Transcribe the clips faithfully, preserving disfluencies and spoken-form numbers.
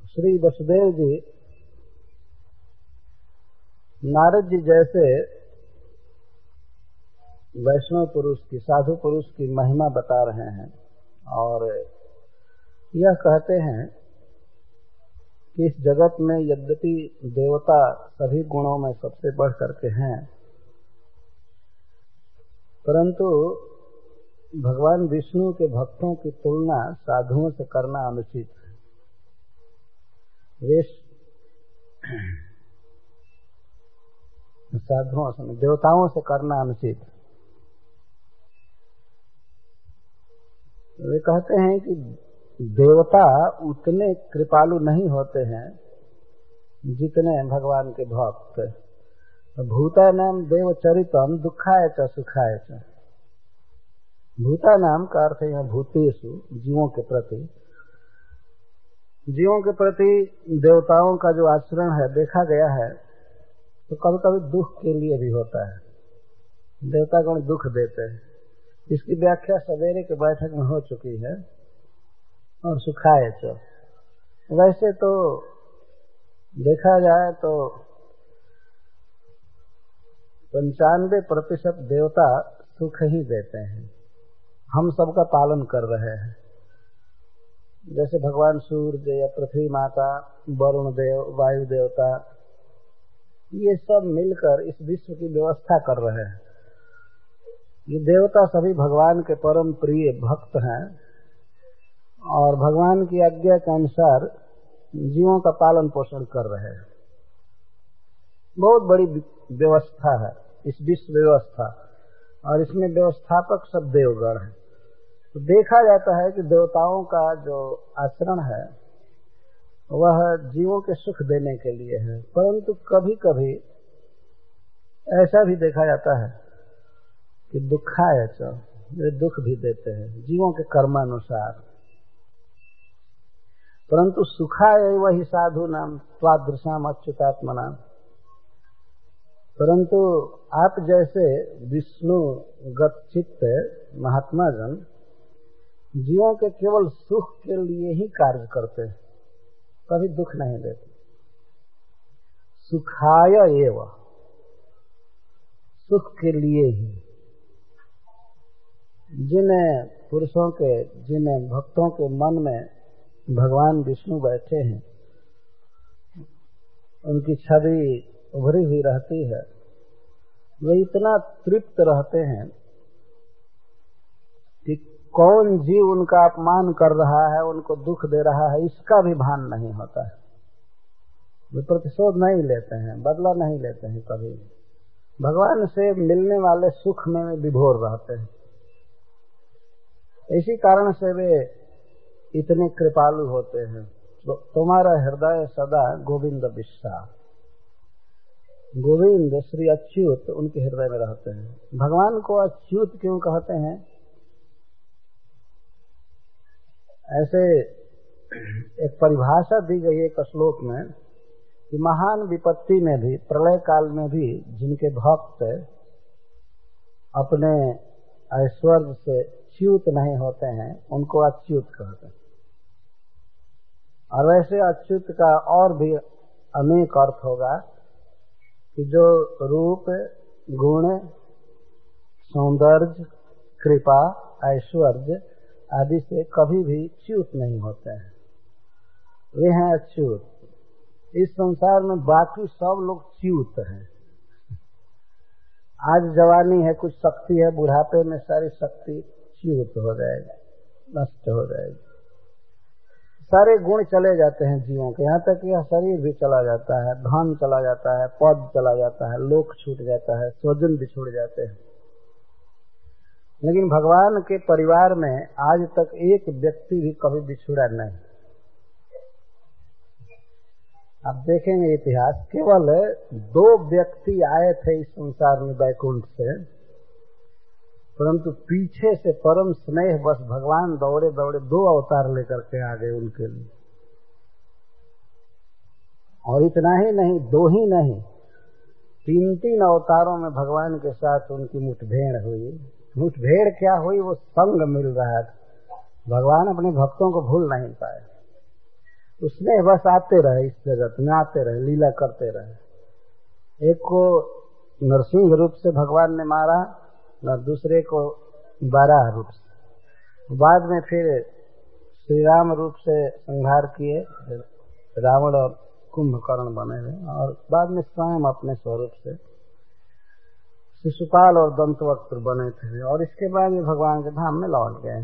श्री वसुदेव जी नारद जी जैसे वैष्णव पुरुष की, साधु पुरुष की महिमा बता रहे हैं और यह कहते हैं कि इस जगत में यद्यपि देवता सभी गुणों में सबसे बढ़ करके हैं, परंतु भगवान विष्णु के भक्तों की तुलना साधुओं से करना अनुचित है। वे साधुओं से, देवताओं से करना अनुचित है। वे कहते हैं कि देवता उतने कृपालु नहीं होते हैं जितने भगवान के भक्त। भूतानाम देवचरितम दुखाय च सुखाय च। भूतानाम का अर्थ है भूतेषु, जीवों के प्रति। जीवों के प्रति देवताओं का जो आचरण है देखा गया है तो कभी कभी दुख के लिए भी होता है। देवता गण दुख देते हैं, इसकी व्याख्या सवेरे के बैठक में हो चुकी है। और सुखाए च, वैसे तो देखा जाए तो पंचानवे प्रतिशत देवता सुख ही देते हैं, हम सबका पालन कर रहे हैं। जैसे भगवान सूर्य या पृथ्वी माता, वरुण देव, वायु देवता, ये सब मिलकर इस विश्व की व्यवस्था कर रहे हैं। ये देवता सभी भगवान के परम प्रिय भक्त हैं और भगवान की आज्ञा के अनुसार जीवों का पालन पोषण कर रहे हैं। बहुत बड़ी व्यवस्था है इस विश्व व्यवस्था, और इसमें व्यवस्थापक सब देवगण हैं। तो देखा जाता है कि देवताओं का जो आचरण है वह जीवों के सुख देने के लिए है, परंतु कभी कभी ऐसा भी देखा जाता है कि दुखाय च, वे दुख भी देते हैं जीवों के कर्मानुसार। परंतु सुखाय वही साधु नाम त्वादृशाम अच्युतात्मा नाम। परंतु आप जैसे विष्णु गतचित्त महात्मा जन जीवों के केवल सुख के लिए ही कार्य करते हैं, कभी दुख नहीं देते। सुखाय एव, सुख के लिए ही। जिन पुरुषों के, जिन भक्तों के मन में भगवान विष्णु बैठे हैं, उनकी छवि उभरी हुई रहती है, वे इतना तृप्त रहते हैं कि कौन जीव उनका अपमान कर रहा है, उनको दुख दे रहा है, इसका भी भान नहीं होता है। वे प्रतिशोध नहीं लेते हैं, बदला नहीं लेते हैं कभी। भगवान से मिलने वाले सुख में विभोर रहते हैं। इसी कारण से वे इतने कृपालु होते हैं। तो तुम्हारा हृदय सदा गोविंद विश्वास, गोविंद श्री अच्युत उनके हृदय में रहते हैं। भगवान को अच्युत क्यों कहते हैं? ऐसे एक परिभाषा दी गई एक श्लोक में कि महान विपत्ति में भी, प्रलय काल में भी जिनके भक्त अपने ऐश्वर्य से च्युत नहीं होते हैं उनको अच्युत कहते हैं। और वैसे अच्युत का और भी अनेक अर्थ होगा कि जो रूप, गुण, सौंदर्य, कृपा, ऐश्वर्य आदि से कभी भी च्युत नहीं होते हैं, वे हैं अच्युत। इस संसार में बाकी सब लोग च्युत हैं। आज जवानी है, कुछ शक्ति है, बुढ़ापे में सारी शक्ति च्युत हो जाएगी, नष्ट हो जाएगी। सारे गुण चले जाते हैं जीवों के, यहाँ तक यह शरीर भी चला जाता है, धन चला जाता है, पद चला जाता है, लोक छूट जाता है, स्वजन भी छूट जाते हैं। लेकिन भगवान के परिवार में आज तक एक व्यक्ति भी कभी बिछुड़ा नहीं। आप देखेंगे इतिहास, केवल दो व्यक्ति आए थे इस संसार में वैकुंठ से, परंतु पीछे से परम स्नेह बस भगवान दौड़े दौड़े दो अवतार लेकर के आ गए उनके लिए। और इतना ही नहीं, दो ही नहीं, तीन तीन अवतारों में भगवान के साथ उनकी मुठभेड़ हुई। मुठभेड़ क्या हुई, वो संग मिल रहा था। भगवान अपने भक्तों को भूल नहीं पाए। उसमें बस आते रहे, इस जगत में आते रहे, लीला करते रहे। एक को नरसिंह रूप से भगवान ने मारा और दूसरे को बारह रूप से, बाद में फिर श्री राम रूप से संहार किए, रावण और कुंभकर्ण बने हुए, और बाद में स्वयं अपने स्वरूप से शिशुपाल और दंतवक्त्र बने थे, और इसके बाद में भगवान के धाम में लौट गए।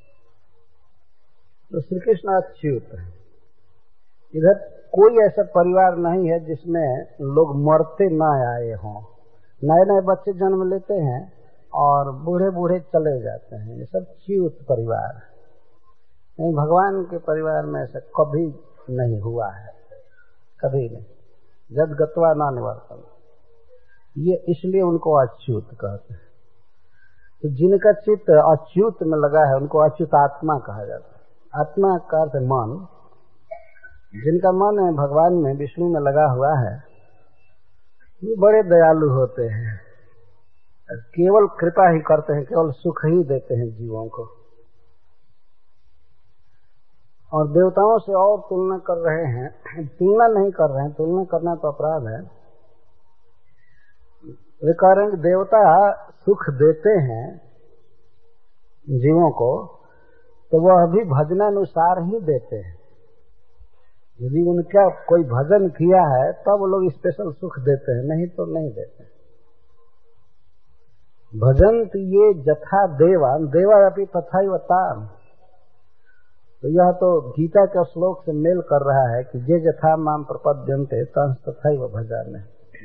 तो श्री कृष्ण अच्युत है। इधर कोई ऐसा परिवार नहीं है जिसमें लोग मरते न आए हों। नए नए बच्चे जन्म लेते हैं और बूढ़े बूढ़े चले जाते हैं, ये सब च्युत परिवार है। भगवान के परिवार में ऐसा कभी नहीं हुआ है, कभी नहीं। जद गत्वा न निवर्तन, ये इसलिए उनको अच्युत कहते हैं। तो जिनका चित्त अच्युत में लगा है उनको अच्युत आत्मा कहा जाता है। आत्मा का अर्थ मन। जिनका मन है भगवान में, विष्णु में लगा हुआ है, ये बड़े दयालु होते हैं, केवल कृपा ही करते हैं, केवल सुख ही देते हैं जीवों को। और देवताओं से और तुलना कर रहे हैं, तुलना नहीं कर रहे हैं, तुलना करना तो अपराध है। वे कह रहे हैं कि देवता सुख देते हैं जीवों को, तो वह भी भजनानुसार ही देते हैं। यदि उनका कोई भजन किया है तब वो लोग स्पेशल सुख देते हैं, नहीं तो नहीं देते। भजन्त ये जथा देवान देवा अपि तथैवताम। तो यह तो गीता के श्लोक से मेल कर रहा है कि जे जथा माम प्रपद्यन्ते तंस तथैव भजामि।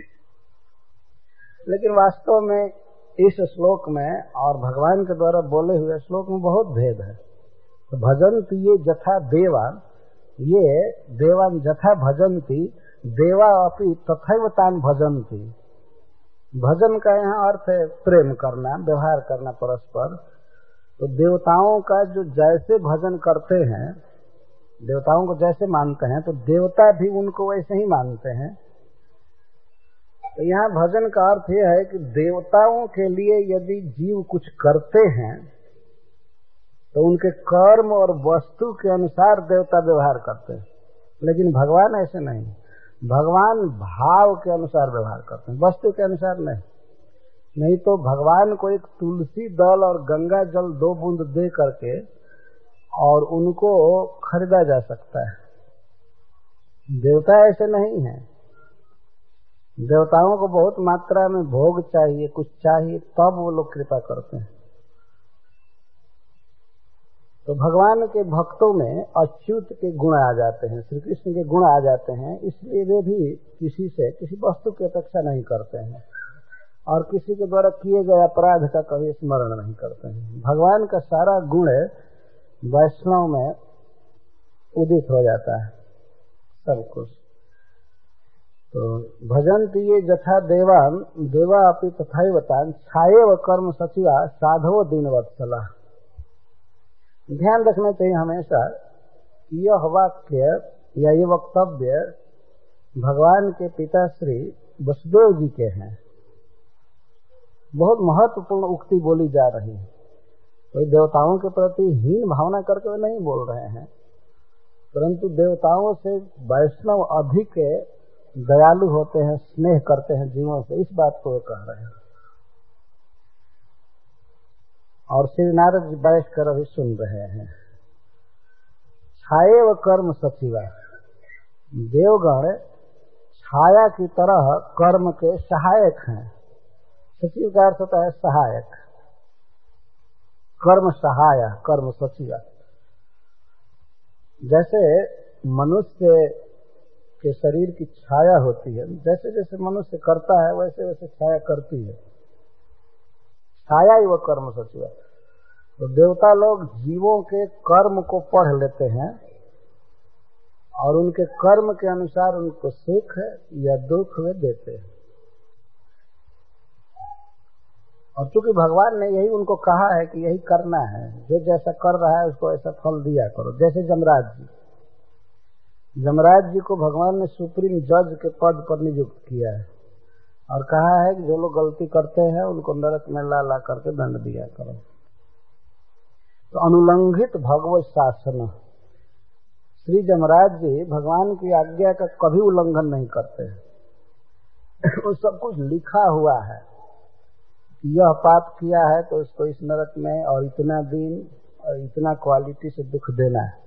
लेकिन वास्तव में इस श्लोक में और भगवान के द्वारा बोले हुए श्लोक में बहुत भेद है। तो भजन्त ये जथा देवान, ये देवान जथा भजन्ति, देवा अपि तथैवतान भजन्ति। भजन का यहाँ अर्थ है प्रेम करना, व्यवहार करना परस्पर। तो देवताओं का जो जैसे भजन करते हैं, देवताओं को जैसे मानते हैं, तो देवता भी उनको वैसे ही मानते हैं। तो यहाँ भजन का अर्थ यह है कि देवताओं के लिए यदि जीव कुछ करते हैं तो उनके कर्म और वस्तु के अनुसार देवता व्यवहार करते हैं। लेकिन भगवान ऐसे नहीं, भगवान भाव के अनुसार व्यवहार करते हैं, वस्तु के अनुसार नहीं। नहीं तो भगवान को एक तुलसी दल और गंगा जल दो बूंद दे करके और उनको खरीदा जा सकता है। देवता ऐसे नहीं है। देवताओं को बहुत मात्रा में भोग चाहिए, कुछ चाहिए, तब वो लोग कृपा करते हैं। तो भगवान के भक्तों में अच्युत के गुण आ जाते हैं, श्री कृष्ण के गुण आ जाते हैं, इसलिए वे भी किसी से किसी वस्तु की अपेक्षा नहीं करते हैं और किसी के द्वारा किए गए अपराध का कभी स्मरण नहीं करते हैं। भगवान का सारा गुण वैष्णव में उदित हो जाता है सब कुछ। तो भजन्ति ये जथा देवान देवा अपि तथैवतान छाएव कर्म सचिवा साधवो दीनवत्सला। ध्यान रखना चाहिए हमेशा, यह वाक्य या ये वक्तव्य भगवान के पिता श्री वसुदेव जी के हैं। बहुत महत्वपूर्ण उक्ति बोली जा रही है। कोई देवताओं के प्रति हीन भावना करके नहीं बोल रहे हैं, परंतु देवताओं से वैष्णव अधिक दयालु होते हैं, स्नेह करते हैं जीवों से, इस बात को वे कह रहे हैं। और श्री नारद जी बैठ कर अभी सुन रहे हैं। छाए व कर्म सचिवा, देवगण छाया की तरह कर्म के सहायक हैं। सचिव का अर्थ होता है सहायक, कर्म सहाय, कर्म सचिवा। जैसे मनुष्य के शरीर की छाया होती है, जैसे जैसे मनुष्य करता है वैसे वैसे छाया करती है, छाया ही वो कर्म सचिवा। तो देवता लोग जीवों के कर्म को पढ़ लेते हैं और उनके कर्म के अनुसार उनको सुख या दुख वे देते हैं। और चूंकि भगवान ने यही उनको कहा है कि यही करना है, जो जैसा कर रहा है उसको ऐसा फल दिया करो। जैसे जमराज जी, जमराज जी को भगवान ने सुप्रीम जज के पद पर नियुक्त किया है और कहा है कि जो लोग गलती करते हैं उनको नरक में ला ला करके दंड दिया करो। तो अनुलंघित भगवत शासन, श्री जमराज जी भगवान की आज्ञा का कभी उल्लंघन नहीं करते हैं। वो सब कुछ लिखा हुआ है, यह पाप किया है तो इसको इस नरक में और इतना दिन और इतना क्वालिटी से दुख देना है,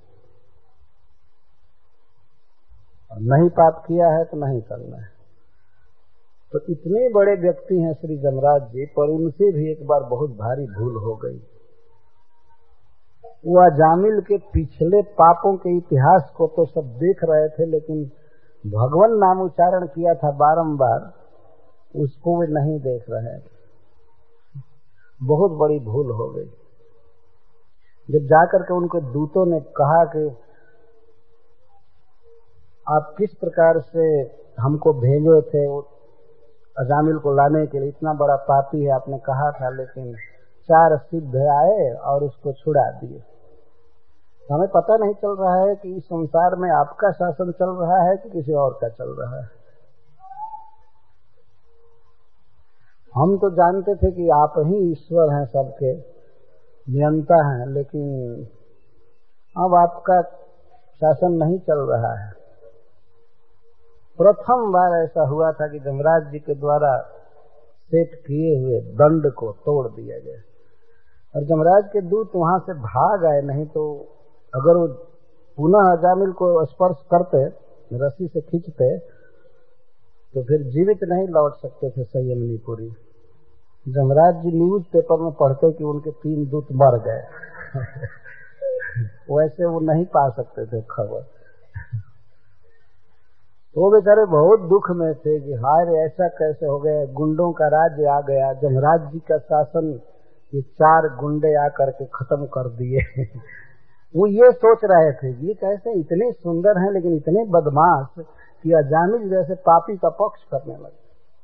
और नहीं पाप किया है तो नहीं करना है। तो इतने बड़े व्यक्ति हैं श्री जमराज जी, पर उनसे भी एक बार बहुत भारी भूल हो गई। वो अजामिल के पिछले पापों के इतिहास को तो सब देख रहे थे, लेकिन भगवान नाम उच्चारण किया था बारंबार, उसको वे नहीं देख रहे थे। बहुत बड़ी भूल हो गई। जब जाकर के उनके दूतों ने कहा कि आप किस प्रकार से हमको भेजे थे अजामिल को लाने के लिए, इतना बड़ा पापी है आपने कहा था, लेकिन चार सिद्ध आए और उसको छुड़ा दिए। हमें पता नहीं चल रहा है कि इस संसार में आपका शासन चल रहा है कि किसी और का चल रहा है। हम तो जानते थे कि आप ही ईश्वर हैं, सबके नियंता हैं, लेकिन अब आपका शासन नहीं चल रहा है। प्रथम बार ऐसा हुआ था कि जमराज जी के द्वारा सेट किए हुए दंड को तोड़ दिया गया, और जमराज के दूत वहां से भाग आए। नहीं तो अगर वो पुनः अजामिल को स्पर्श करते, रस्सी से खींचते, तो फिर जीवित नहीं लौट सकते थे संयमनीपुरी। जमराज जी न्यूज पेपर में पढ़ते कि उनके तीन दूत मर गए वैसे वो नहीं पा सकते थे खबर। वो बेचारे बहुत दुख में थे कि हाय रे ऐसा कैसे हो गया, गुंडों का राज्य आ गया, जमराज जी का शासन ये चार गुंडे आकर के खत्म कर दिए वो ये सोच रहे थे ये कैसे इतने सुंदर हैं लेकिन इतने बदमाश कि अजामिल जैसे पापी का पक्ष करने लगे।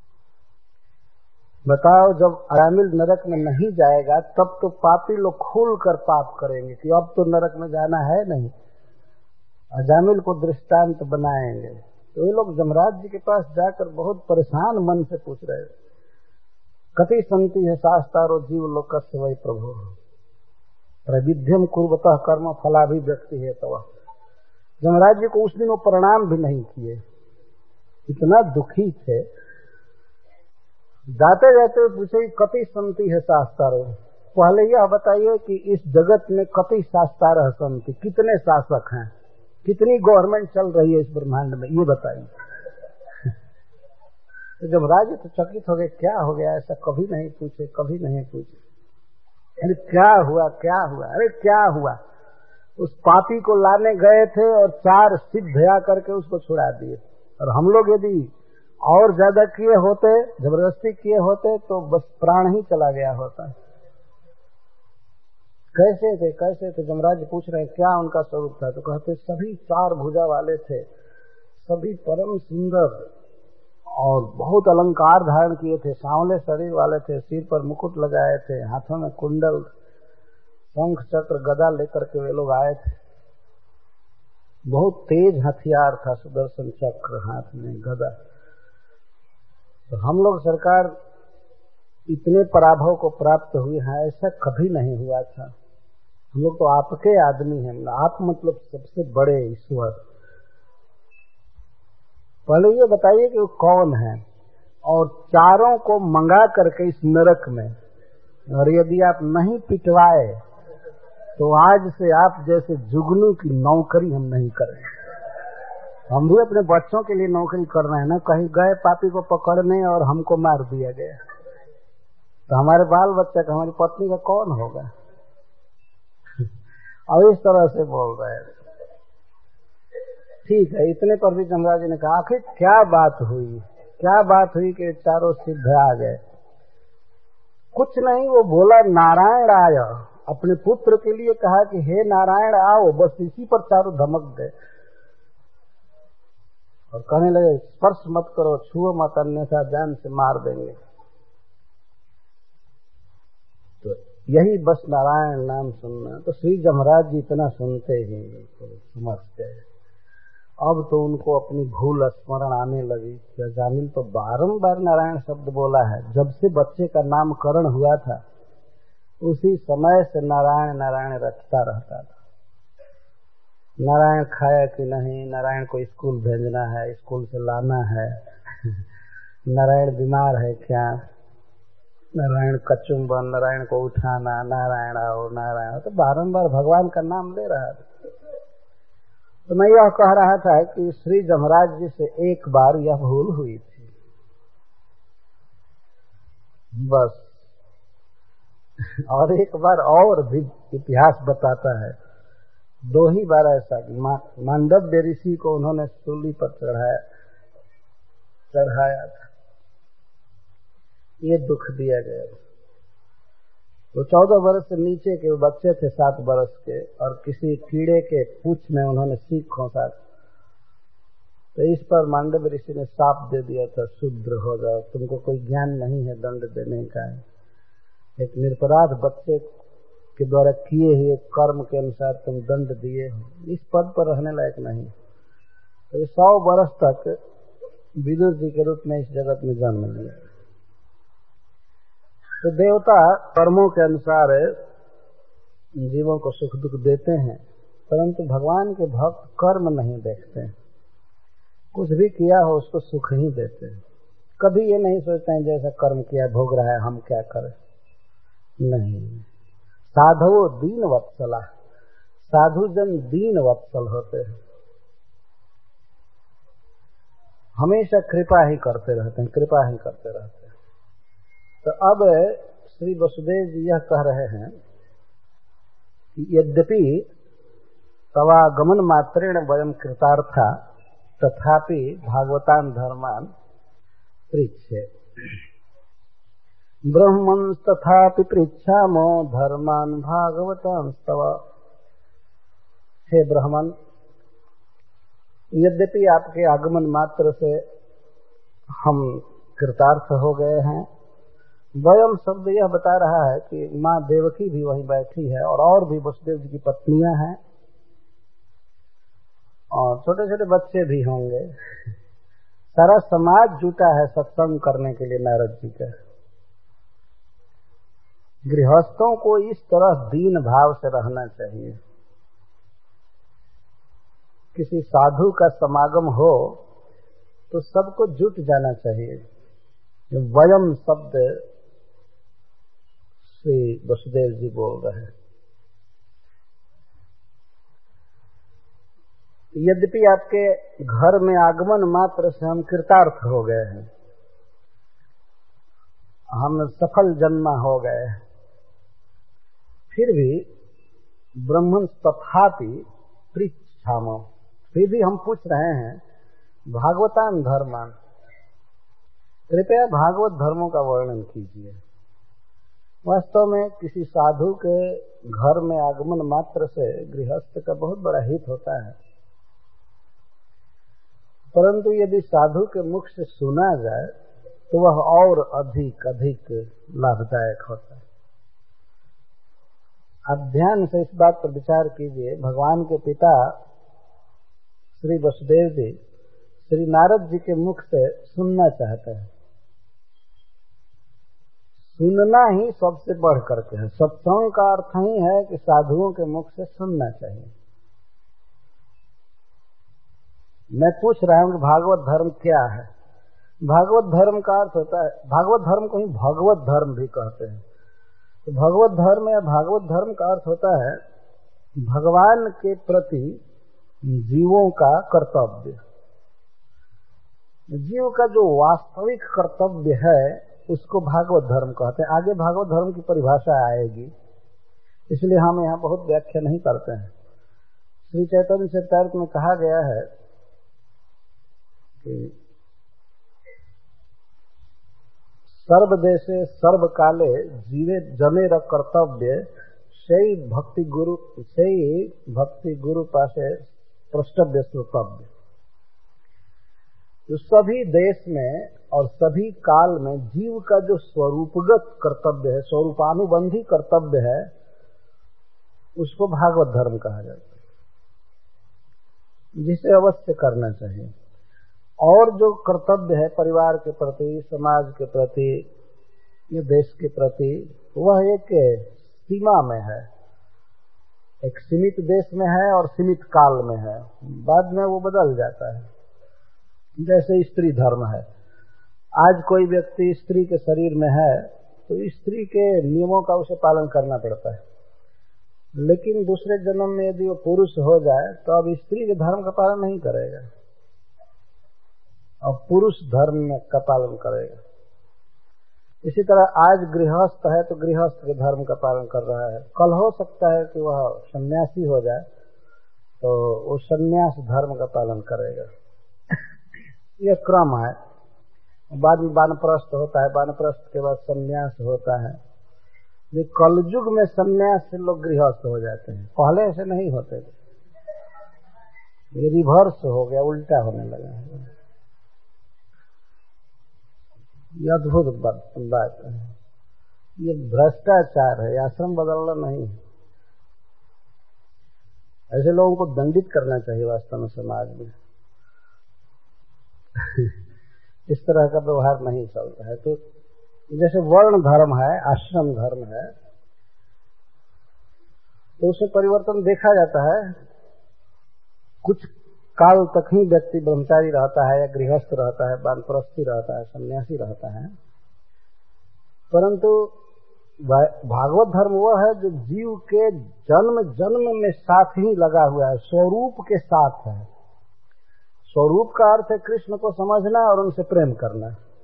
बताओ, जब अजामिल नरक में नहीं जाएगा तब तो पापी लोग खुल कर पाप करेंगे कि अब तो नरक में जाना है नहीं, अजामिल को दृष्टांत बनाएंगे। तो ये लोग जमराज जी के पास जाकर बहुत परेशान मन से पूछ रहे, कति संति है शास्तारो जीव लोकस्य वै प्रभु प्रविध्यम कुर्वतः कर्म फलाभिव्यक्ति है। तो जमराज जी को उस दिन वो प्रणाम भी नहीं किए, इतना दुखी थे। जाते जाते पूछे कति संति है शास्तारो, पहले यह बताइए कि इस जगत में कति शास्तार संति, कितने शासक हैं, कितनी गवर्नमेंट चल रही है इस ब्रह्मांड में, ये बताइए। तो जमराज तो चकित हो गए, क्या हो गया, ऐसा कभी नहीं पूछे, कभी नहीं पूछे। अरे क्या हुआ क्या हुआ, अरे क्या हुआ, उस पापी को लाने गए थे और चार सिद्ध आकर के उसको छुड़ा दिए, और हम लोग यदि और ज्यादा किए होते, जबरदस्ती किए होते, तो बस प्राण ही चला गया होता। कैसे थे कैसे थे जमराज पूछ रहे हैं क्या उनका स्वरूप था। तो कहते सभी चार भुजा वाले थे, सभी परम सुंदर और बहुत अलंकार धारण किए थे, सांवले शरीर वाले थे, सिर पर मुकुट लगाए थे, हाथों में कुंडल, शंख चक्र गदा लेकर के वे लोग आए थे। बहुत तेज हथियार था, सुदर्शन चक्र हाथ में, गदा। तो हम लोग सरकार इतने पराभव को प्राप्त हुए हैं, ऐसा कभी नहीं हुआ था। हम लोग तो आपके आदमी हैं, आप मतलब सबसे बड़े ईश्वर। पहले ये बताइए कि वो कौन है, और चारों को मंगा करके इस नरक में, और यदि आप नहीं पिटवाए तो आज से आप जैसे जुगनू की नौकरी हम नहीं करेंगे। हम भी अपने बच्चों के लिए नौकरी कर रहे हैं ना, कहीं गए पापी को पकड़ने और हमको मार दिया गया, तो हमारे बाल बच्चा का, हमारी पत्नी का कौन होगा। और इस तरह से बोल रहे हैं। ठीक है, इतने पर भी जमराज जी ने कहा आखिर क्या बात हुई, क्या बात हुई कि चारों सिद्ध आ गए। कुछ नहीं, वो बोला नारायण आया, अपने पुत्र के लिए कहा कि हे नारायण आओ, बस इसी पर चारों धमक गए और कहने लगे स्पर्श मत करो, छुओ मत, अन्यथा जान से मार देंगे। तो यही बस नारायण नाम सुनना। तो श्री जमराज जी इतना सुनते ही तो समझ गए। अब तो उनको अपनी भूल स्मरण आने लगी कि अजामिल तो बारंबार नारायण शब्द बोला है, जब से बच्चे का नामकरण हुआ था उसी समय से नारायण नारायण रटता रहता था। नारायण खाया कि नहीं, नारायण को स्कूल भेजना है, स्कूल से लाना है, नारायण बीमार है क्या, नारायण का चुंबन, नारायण को उठाना, नारायण आओ नारायण, तो बारंबार भगवान का नाम ले रहा था। तो मैं यह कह रहा था कि श्री जमराज जी से एक बार यह भूल हुई थी, बस। और एक बार और भी इतिहास बताता है, दो ही बार ऐसा कि मा, मांडव्य ऋषि को उन्होंने सूली पर चढ़ाया चढ़ाया था, ये दुख दिया गया। तो चौदह वर्ष से नीचे के बच्चे थे, सात वर्ष के, और किसी कीड़े के पूंछ में उन्होंने सीख खोसा, तो इस पर मांडव्य ऋषि ने शाप दे दिया था, शूद्र हो जाओ, तुमको कोई ज्ञान नहीं है दंड देने का। एक निरपराध बच्चे के द्वारा किए हुए कर्म के अनुसार तुम दंड दिए हो, इस पद पर रहने लायक नहीं। तो सौ वर्ष तक विदुर जी के रूप में इस जगत में जन्म लिया। तो देवता कर्मों के अनुसार जीवों को सुख दुख देते हैं, परंतु भगवान के भक्त कर्म नहीं देखते हैं, कुछ भी किया हो उसको सुख ही देते हैं। कभी ये नहीं सोचते हैं जैसा कर्म किया भोग रहा है हम क्या करें, नहीं। साधवो दीन वत्सला, साधु जन दीन वत्सल होते हैं, हमेशा कृपा ही करते रहते हैं, कृपा ही करते रहते हैं। तो अब श्री वसुदेव जी यह कह रहे हैं कि यद्यपि तवागमन मात्रेण वयम कृतार्था तथापि भागवतान धर्मान पृच्छे, ब्रह्मन् तथापि पृच्छामो धर्मान भागवतान तव। हे ब्राह्मण, यद्यपि आपके आगमन मात्र से हम कृतार्थ हो गए हैं, वयम शब्द यह बता रहा है कि माँ देवकी भी वहीं बैठी है और और भी वसुदेव जी की पत्नियां हैं और छोटे छोटे बच्चे भी होंगे। सारा समाज जुटा है सत्संग करने के लिए नारद जी का। गृहस्थों को इस तरह दीन भाव से रहना चाहिए। किसी साधु का समागम हो तो सबको जुट जाना चाहिए। वयम शब्द श्री वसुदेव जी बोल रहे हैं। यद्यपि आपके घर में आगमन मात्र से हम कृतार्थ हो गए हैं, हम सफल जन्मा हो गए हैं, फिर भी ब्रह्मन् तथापि पृच्छामो, फिर भी हम पूछ रहे हैं भागवतान धर्मान, कृपया भागवत धर्मों का वर्णन कीजिए। वास्तव में किसी साधु के घर में आगमन मात्र से गृहस्थ का बहुत बड़ा हित होता है, परंतु यदि साधु के मुख से सुना जाए तो वह और अधिक अधिक लाभदायक होता है। आप ध्यान से इस बात पर विचार कीजिए। भगवान के पिता श्री वसुदेव जी श्री नारद जी के मुख से सुनना चाहते हैं। सुनना ही सबसे बढ़ करके है। सत्संग का अर्थ ही है कि साधुओं के मुख से सुनना चाहिए। मैं पूछ रहा हूं कि भागवत धर्म क्या है। भागवत धर्म का अर्थ होता है, भागवत धर्म को ही भगवत धर्म भी कहते हैं। तो भगवत धर्म या भागवत धर्म का अर्थ होता है भगवान के प्रति जीवों का कर्तव्य। जीव का जो वास्तविक कर्तव्य है उसको भागवत धर्म कहते हैं। आगे भागवत धर्म की परिभाषा आएगी, इसलिए हम यहाँ बहुत व्याख्या नहीं करते हैं। श्री चैतन्य चरितामृत में कहा गया है कि सर्वदेशे सर्वकाले जीवे जनेर कर्तव्य सही भक्ति गुरु सही भक्ति गुरु पासे प्रष्टव्य श्रोतव्य। तो सभी देश में और सभी काल में जीव का जो स्वरूपगत कर्तव्य है, स्वरूपानुबंधी कर्तव्य है, उसको भागवत धर्म कहा जाता है, जिसे अवश्य करना चाहिए। और जो कर्तव्य है परिवार के प्रति, समाज के प्रति, ये देश के प्रति, वह एक सीमा में है। एक सीमित देश में है और सीमित काल में है, बाद में वो बदल जाता है। जैसे स्त्री धर्म है, आज कोई व्यक्ति स्त्री के शरीर में है तो स्त्री के नियमों का उसे पालन करना पड़ता है, लेकिन दूसरे जन्म में यदि वो पुरुष हो जाए तो अब स्त्री के धर्म का पालन नहीं करेगा, अब पुरुष धर्म का पालन करेगा। इसी तरह आज गृहस्थ है तो गृहस्थ के धर्म का पालन कर रहा है, कल हो सकता है कि वह सन्यासी हो जाए तो वो सन्यास धर्म का पालन करेगा। यह क्रम है। बाद में वानप्रस्थ होता है, वानप्रस्थ के बाद सन्यास होता है। ये कलयुग में सन्यास से लोग गृहस्थ हो जाते हैं, पहले ऐसे नहीं होते थे, ये रिवर्स हो गया, उल्टा होने लगा है। ये अद्भुत बात है, ये भ्रष्टाचार है, आश्रम बदलना नहीं। ऐसे लोगों को दंडित करना चाहिए वास्तव में समाज में। इस तरह का व्यवहार नहीं चलता है। तो जैसे वर्ण धर्म है, आश्रम धर्म है, तो उसमें परिवर्तन देखा जाता है। कुछ काल तक ही व्यक्ति ब्रह्मचारी रहता है या गृहस्थ रहता है, वानप्रस्थी रहता है, सन्यासी रहता है, परंतु भागवत धर्म वह है जो जीव के जन्म जन्म में साथ ही लगा हुआ है, स्वरूप के साथ है। स्वरूप का अर्थ है कृष्ण को समझना और उनसे प्रेम करना।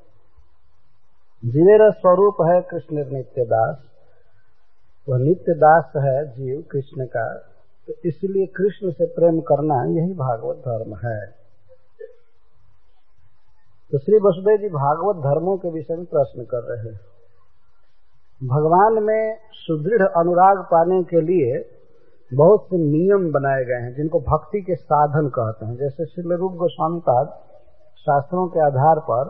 जीवेर स्वरूप है कृष्ण नित्य दास, वह नित्य दास है जीव कृष्ण का, तो इसलिए कृष्ण से प्रेम करना यही भागवत धर्म है। तो श्री वसुदेव जी भागवत धर्मों के विषय में प्रश्न कर रहे हैं। भगवान में सुदृढ़ अनुराग पाने के लिए बहुत से नियम बनाए गए हैं जिनको भक्ति के साधन कहते हैं। जैसे श्री रूप गोस्वामी पाद शास्त्रों के आधार पर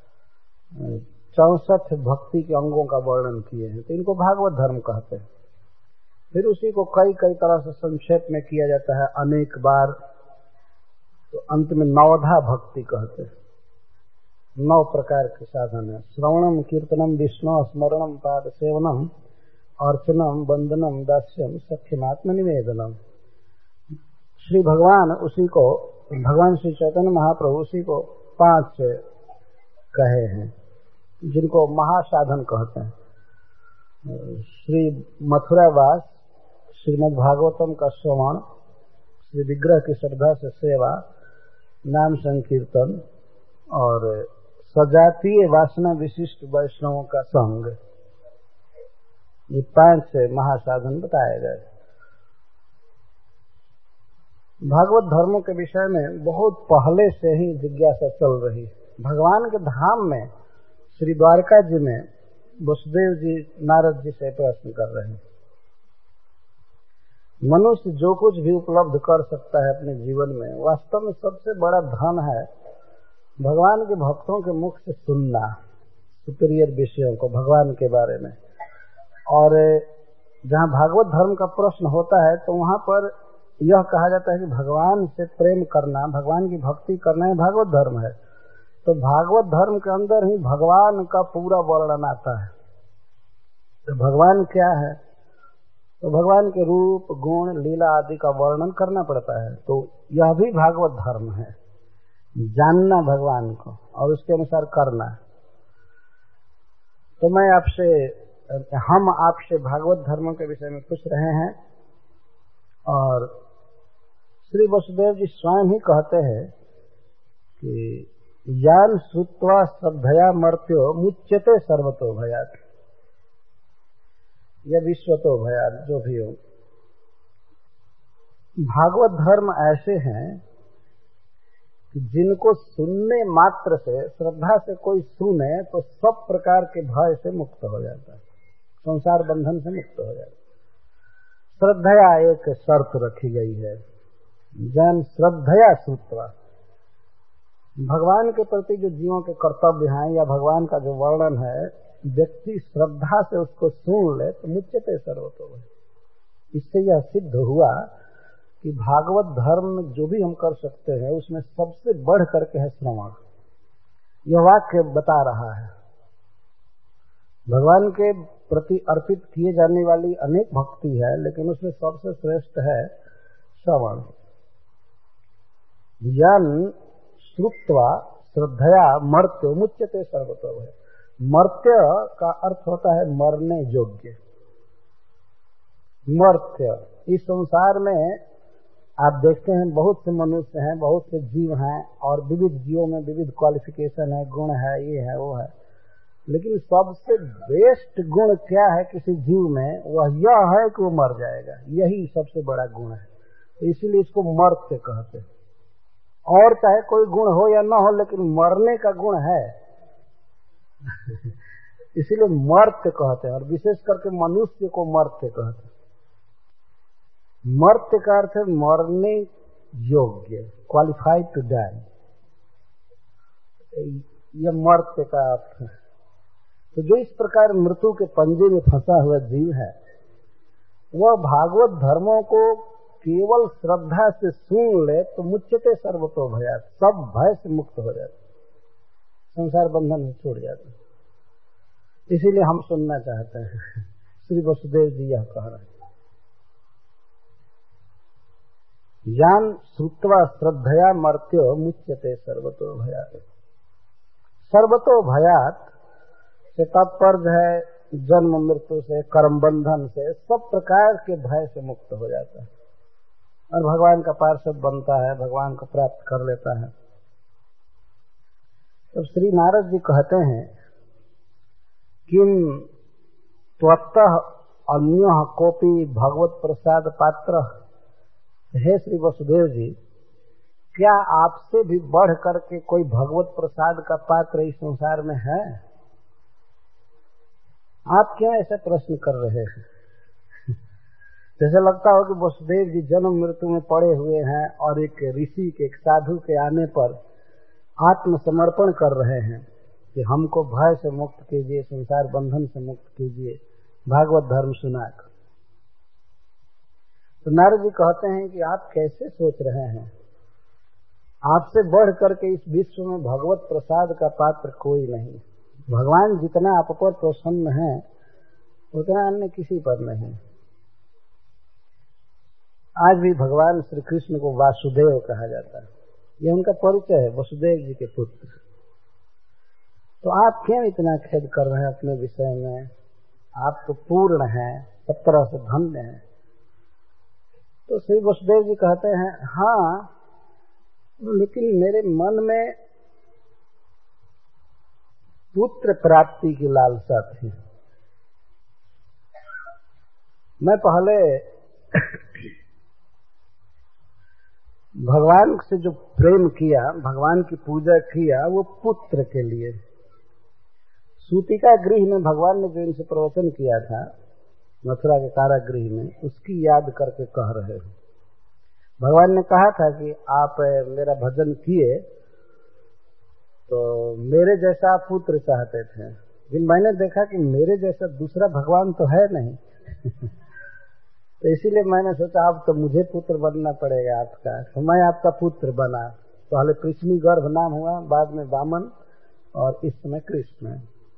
चौसठ भक्ति के अंगों का वर्णन किए हैं, तो इनको भागवत धर्म कहते हैं। फिर उसी को कई कई तरह से संक्षेप में किया जाता है अनेक बार, तो अंत में नवधा भक्ति कहते हैं। नौ प्रकार के साधन है, श्रवणम कीर्तनम विष्णु स्मरणम पाद सेवनम अर्चनम वंदनम दास्यम सख्यमात्म निवेदनम। श्री भगवान उसी को, भगवान श्री चैतन्य महाप्रभु उसी को पांच कहे हैं जिनको महासाधन कहते हैं। श्री मथुरावास, श्रीमद् भागवतम का श्रवण, श्री विग्रह की श्रद्धा से सेवा, नाम संकीर्तन और सजातीय वासना विशिष्ट वैष्णवों का संग, ये पांच महासाधन बताए गए। भागवत धर्मों के विषय में बहुत पहले से ही जिज्ञासा चल रही। भगवान के धाम में श्री द्वारका जी में वसुदेव जी नारद जी से प्रश्न कर रहे हैं। मनुष्य जो कुछ भी उपलब्ध कर सकता है अपने जीवन में, वास्तव में सबसे बड़ा धन है भगवान के भक्तों के मुख से सुनना सुपीरियर विषयों को, भगवान के बारे में। और जहाँ भागवत धर्म का प्रश्न होता है तो वहाँ पर यह कहा जाता है कि भगवान से प्रेम करना, भगवान की भक्ति करना है भागवत धर्म है। तो भागवत धर्म के अंदर ही भगवान का पूरा वर्णन आता है। तो भगवान क्या है, तो भगवान के रूप, गुण, लीला आदि का वर्णन करना पड़ता है। तो यह भी भागवत धर्म है, जानना भगवान को और उसके अनुसार करना। तो मैं आपसे हम आपसे भागवत धर्मों के विषय में पूछ रहे हैं, और श्री वसुदेव जी स्वयं ही कहते हैं कि यान श्रुत्वा श्रद्धया मर्त्यो मुच्यते सर्वतो भयात्, या विश्वतो भयात्, जो भी हो। भागवत धर्म ऐसे हैं कि जिनको सुनने मात्र से, श्रद्धा से कोई सुने तो सब प्रकार के भय से मुक्त हो जाता है, संसार बंधन से मुक्त हो जाता है। श्रद्धया एक शर्त रखी गई है, जन श्रद्धया श्रुत्वा, भगवान के प्रति जो जीवों के कर्तव्य हैं या भगवान का जो वर्णन है, व्यक्ति श्रद्धा से उसको सुन ले तो मुच्यते सर्वतो भय। इससे यह सिद्ध हुआ कि भागवत धर्म में जो भी हम कर सकते हैं उसमें सबसे बढ़ करके है श्रवण। यह वाक्य बता रहा है भगवान के प्रति अर्पित किए जाने वाली अनेक भक्ति है, लेकिन उसमें सबसे श्रेष्ठ है श्रवण। यन श्रुत्वा श्रद्धया मर्त्यो मुच्यते सर्वतो है। मर्त्य का अर्थ होता है मरने योग्य। मर्त्य, इस संसार में आप देखते हैं बहुत से मनुष्य हैं, बहुत से जीव हैं, और विविध जीवों में विविध क्वालिफिकेशन है, गुण है, ये है वो है, लेकिन सबसे बेस्ट गुण क्या है किसी जीव में? वह यह है कि वो मर जाएगा। यही सबसे बड़ा गुण है, तो इसीलिए इसको मर्त्य कहते हैं। और चाहे कोई गुण हो या न हो, लेकिन मरने का गुण है इसीलिए मर्त्य कहते हैं, और विशेष करके मनुष्य को मर्त्य कहते हैं। मर्त्य का अर्थ है मरने योग्य, क्वालिफाइड टू डाई, यह मर्त्य का अर्थ है। तो जो इस प्रकार मृत्यु के पंजे में फंसा हुआ जीव है, वह भागवत धर्मों को केवल श्रद्धा से सुन ले तो मुच्यते सर्वतो भयात्, सब भय से मुक्त हो जाते, संसार बंधन से छूट जाते। इसीलिए हम सुनना चाहते हैं। श्री वसुदेव जी यह कह रहे हैं, यान श्रुत्वा श्रद्धया मर्त्यो मुच्यते सर्वतो भयात्। सर्वतो भयात् से तात्पर्य है जन्म मृत्यु से, कर्म बंधन से, सब प्रकार के भय से मुक्त हो जाता है और भगवान का पार्षद बनता है, भगवान को प्राप्त कर लेता है। तब श्री नारद जी कहते हैं, किम त्वत्तः अन्यः कोपि भगवत प्रसाद पात्र। हे श्री वसुदेव जी, क्या आपसे भी बढ़ करके कोई भगवत प्रसाद का पात्र इस संसार में है? आप क्यों ऐसा प्रश्न कर रहे हैं? जैसे लगता हो कि वसुदेव जी जन्म मृत्यु में पड़े हुए हैं और एक ऋषि के, एक साधु के आने पर आत्मसमर्पण कर रहे हैं कि हमको भय से मुक्त कीजिए, संसार बंधन से मुक्त कीजिए, भागवत धर्म सुनाकर। तो नारद जी कहते हैं कि आप कैसे सोच रहे हैं? आपसे बढ़ करके इस विश्व में भगवत प्रसाद का पात्र कोई नहीं। भगवान जितना आप पर प्रसन्न है उतना अन्य किसी पर नहीं। आज भी भगवान श्री कृष्ण को वासुदेव कहा जाता है, यह उनका परिचय है, वसुदेव जी के पुत्र। तो आप क्यों इतना खेद कर रहे हैं अपने विषय में? आप तो पूर्ण हैं, सब तरह से धन्य हैं। तो श्री वसुदेव जी कहते हैं, हाँ, लेकिन मेरे मन में पुत्र प्राप्ति की लालसा थी। मैं पहले भगवान से जो प्रेम किया, भगवान की पूजा किया, वो पुत्र के लिए। सूतिका गृह में भगवान ने जो इनसे प्रवचन किया था, मथुरा के कारागृह में, उसकी याद करके कह रहे हैं। भगवान ने कहा था कि आप मेरा भजन किए तो मेरे जैसा पुत्र चाहते थे, लेकिन मैंने देखा कि मेरे जैसा दूसरा भगवान तो है नहीं तो इसीलिए मैंने सोचा अब तो मुझे पुत्र बनना पड़ेगा आपका। तो मैं आपका पुत्र बना। पहले पृथ्वी गर्भ नाम हुआ, बाद में वामन, और इस समय कृष्ण।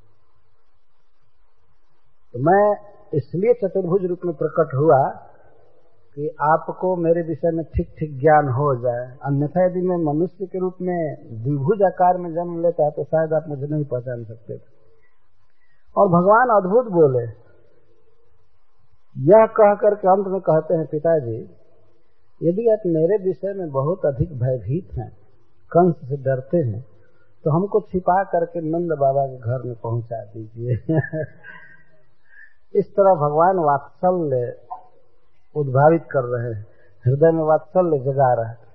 तो मैं इसलिए चतुर्भुज रूप में प्रकट हुआ कि आपको मेरे विषय में ठीक ठीक ज्ञान हो जाए। अन्यथा यदि मैं मनुष्य के रूप में द्विभुज आकार में जन्म लेता है तो शायद आप मुझे नहीं पहचान सकते थे। और भगवान अद्भुत बोले, यह कह करके अंत में कहते हैं, पिताजी यदि आप मेरे विषय में बहुत अधिक भयभीत हैं, कंस से डरते हैं, तो हमको छिपा करके नंद बाबा के घर में पहुंचा दीजिए इस तरह भगवान वात्सल्य उद्भावित कर रहे हैं, हृदय में वात्सल्य जगा रहे हैं।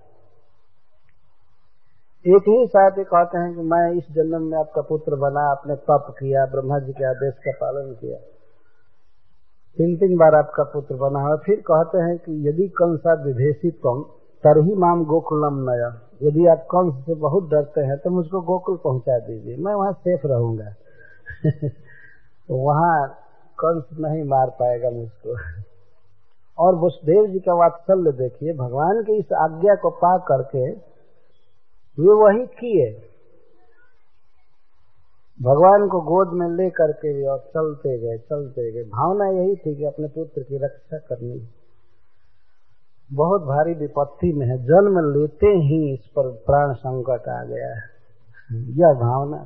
एक ही साथ ही कहते हैं कि मैं इस जन्म में आपका पुत्र बना, आपने तप किया, ब्रह्मा जी के आदेश का पालन किया, तीन तीन बार आपका पुत्र बना है। फिर कहते हैं कि यदि कंसा विभेषितम तरही माम गोकुलम नया, यदि आप कंस से बहुत डरते हैं तो मुझको गोकुल पहुंचा दीजिए, मैं वहां सेफ रहूंगा तो वहां कंस नहीं मार पाएगा मुझको। और वसुदेव जी का वात्सल्य देखिए, भगवान की इस आज्ञा को पा करके वे वही किए। भगवान को गोद में ले करके भी और चलते गए चलते गए। भावना यही थी कि अपने पुत्र की रक्षा करनी। बहुत भारी विपत्ति में है, जन्म लेते ही इस पर प्राण संकट आ गया है, यह भावना।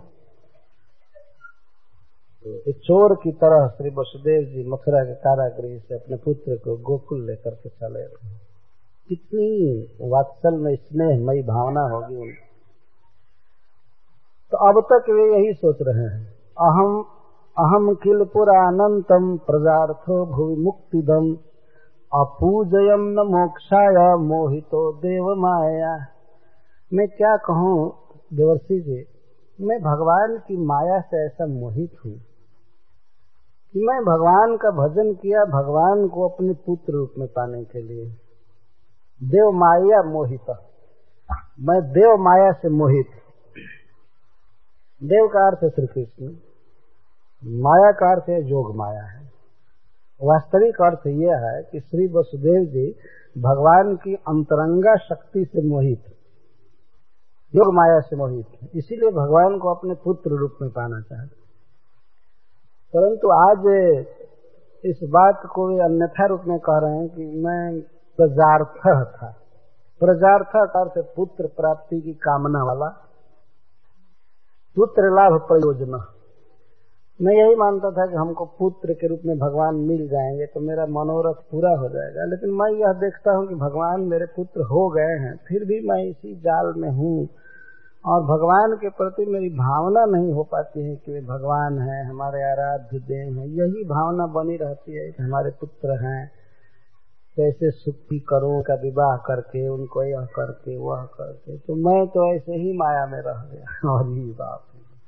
तो एक चोर की तरह श्री वसुदेव जी मथुरा के कारागृह से अपने पुत्र को गोकुल लेकर के चले थे। कितनी वात्सल्य स्नेहमयी भावना होगी उनकी। तो अब तक वे यही सोच रहे हैं, अहम अहम किल पुरानंतम प्रजार्थो भुवि मुक्तिदम अपूजयम न मोक्षाय मोहितो देव माया। मैं क्या कहूँ देवर्षि जी, मैं भगवान की माया से ऐसा मोहित हूँ कि मैं भगवान का भजन किया भगवान को अपने पुत्र रूप में पाने के लिए। देव माया मोहित, मैं देव माया से मोहित। देव का अर्थ है श्री कृष्ण, माया का अर्थ है जोग माया है। वास्तविक अर्थ यह है कि श्री वसुदेव जी भगवान की अंतरंगा शक्ति से मोहित, योग माया से मोहित, इसीलिए भगवान को अपने पुत्र रूप में पाना चाहते। परंतु आज इस बात को वे अन्यथा रूप में कह रहे हैं कि मैं प्रजार्थ था। प्रजार्थ का अर्थ पुत्र प्राप्ति की कामना वाला, पुत्र लाभ प्रयोजन। मैं यही मानता था कि हमको पुत्र के रूप में भगवान मिल जाएंगे तो मेरा मनोरथ पूरा हो जाएगा, लेकिन मैं यह देखता हूँ कि भगवान मेरे पुत्र हो गए हैं, फिर भी मैं इसी जाल में हूँ और भगवान के प्रति मेरी भावना नहीं हो पाती है कि वे भगवान हैं, हमारे आराध्य देव हैं। यही भावना बनी रहती है कि हमारे पुत्र हैं, कैसे सुखी करूं का विवाह करके, उनको यह करके वह करके। तो मैं तो ऐसे ही माया में रह गया। और ये बात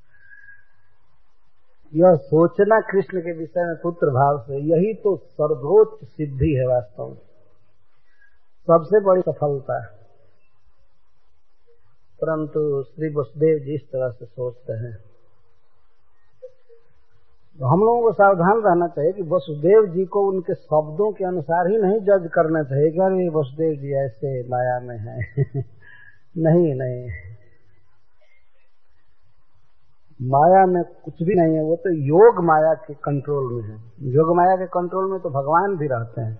यह सोचना कृष्ण के विषय में पुत्र भाव से, यही तो सर्वोच्च सिद्धि है, वास्तव में सबसे बड़ी सफलता है। परंतु श्री वसुदेव जी इस तरह से सोचते हैं, तो हम लोगों को सावधान रहना चाहिए कि वसुदेव जी को उनके शब्दों के अनुसार ही नहीं जज करना चाहिए कि अरे वसुदेव जी ऐसे माया में है। नहीं नहीं, माया में कुछ भी नहीं है, वो तो योग माया के कंट्रोल में है। योग माया के कंट्रोल में तो भगवान भी रहते हैं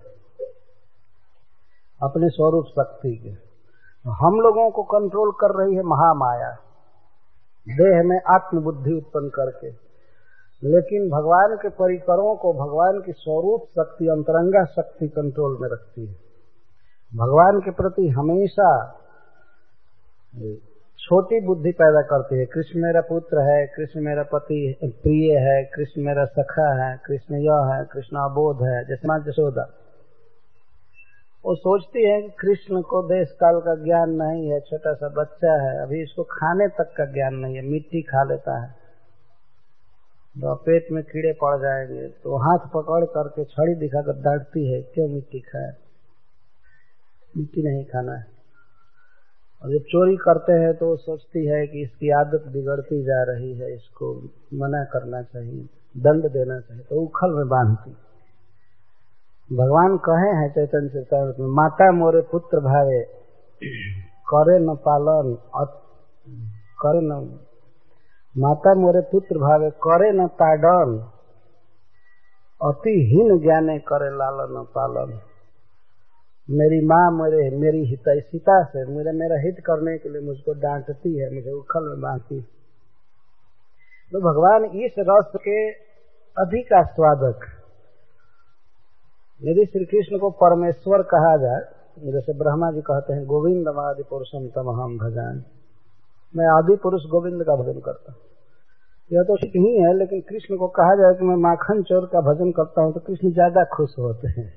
अपने स्वरूप शक्ति के। हम लोगों को कंट्रोल कर रही है महामाया, देह में आत्मबुद्धि उत्पन्न करके। लेकिन भगवान के परिकरों को भगवान की स्वरूप शक्ति, अंतरंगा शक्ति कंट्रोल में रखती है। भगवान के प्रति हमेशा छोटी बुद्धि पैदा करती है। कृष्ण मेरा पुत्र है, कृष्ण मेरा पति प्रिय है, कृष्ण मेरा सखा है, कृष्ण यह है, कृष्ण अबोध है। जैसे मां यशोदा, वो सोचती है कि कृष्ण को देश काल का ज्ञान नहीं है, छोटा सा बच्चा है, अभी इसको खाने तक का ज्ञान नहीं है, मिट्टी खा लेता है तो पेट में कीड़े पड़ जाएंगे, तो हाथ पकड़ करके छड़ी दिखाकर डांटती है, क्यों मिट्टी खाए, मिट्टी नहीं खाना है। और जब चोरी करते हैं तो वो सोचती है कि इसकी आदत बिगड़ती जा रही है, इसको मना करना चाहिए, दंड देना चाहिए, तो उखल में बांधती। भगवान कहे हैं चैतन्य चरितामृत में, माता मोरे पुत्र भावे करे न पालन, करे न माता मोरे पुत्र भावे करे न ताडन, अति हीन ज्ञाने करे लालन पालन। मेरी माँ मेरे मेरी हितैषिता से मेरे मेरा हित करने के लिए मुझको डांटती है, मुझे उखल में बांधती। तो भगवान इस रस के अधिक आस्वादक। यदि श्री कृष्ण को परमेश्वर कहा जाए, जैसे ब्रह्मा जी कहते हैं गोविंद आदि पुरुषम तमहम भजान, मैं आदि पुरुष गोविंद का भजन करता हूँ, यह तो ठीक ही है। लेकिन कृष्ण को कहा जाए कि मैं माखन चोर का भजन करता हूँ तो कृष्ण ज्यादा खुश होते हैं।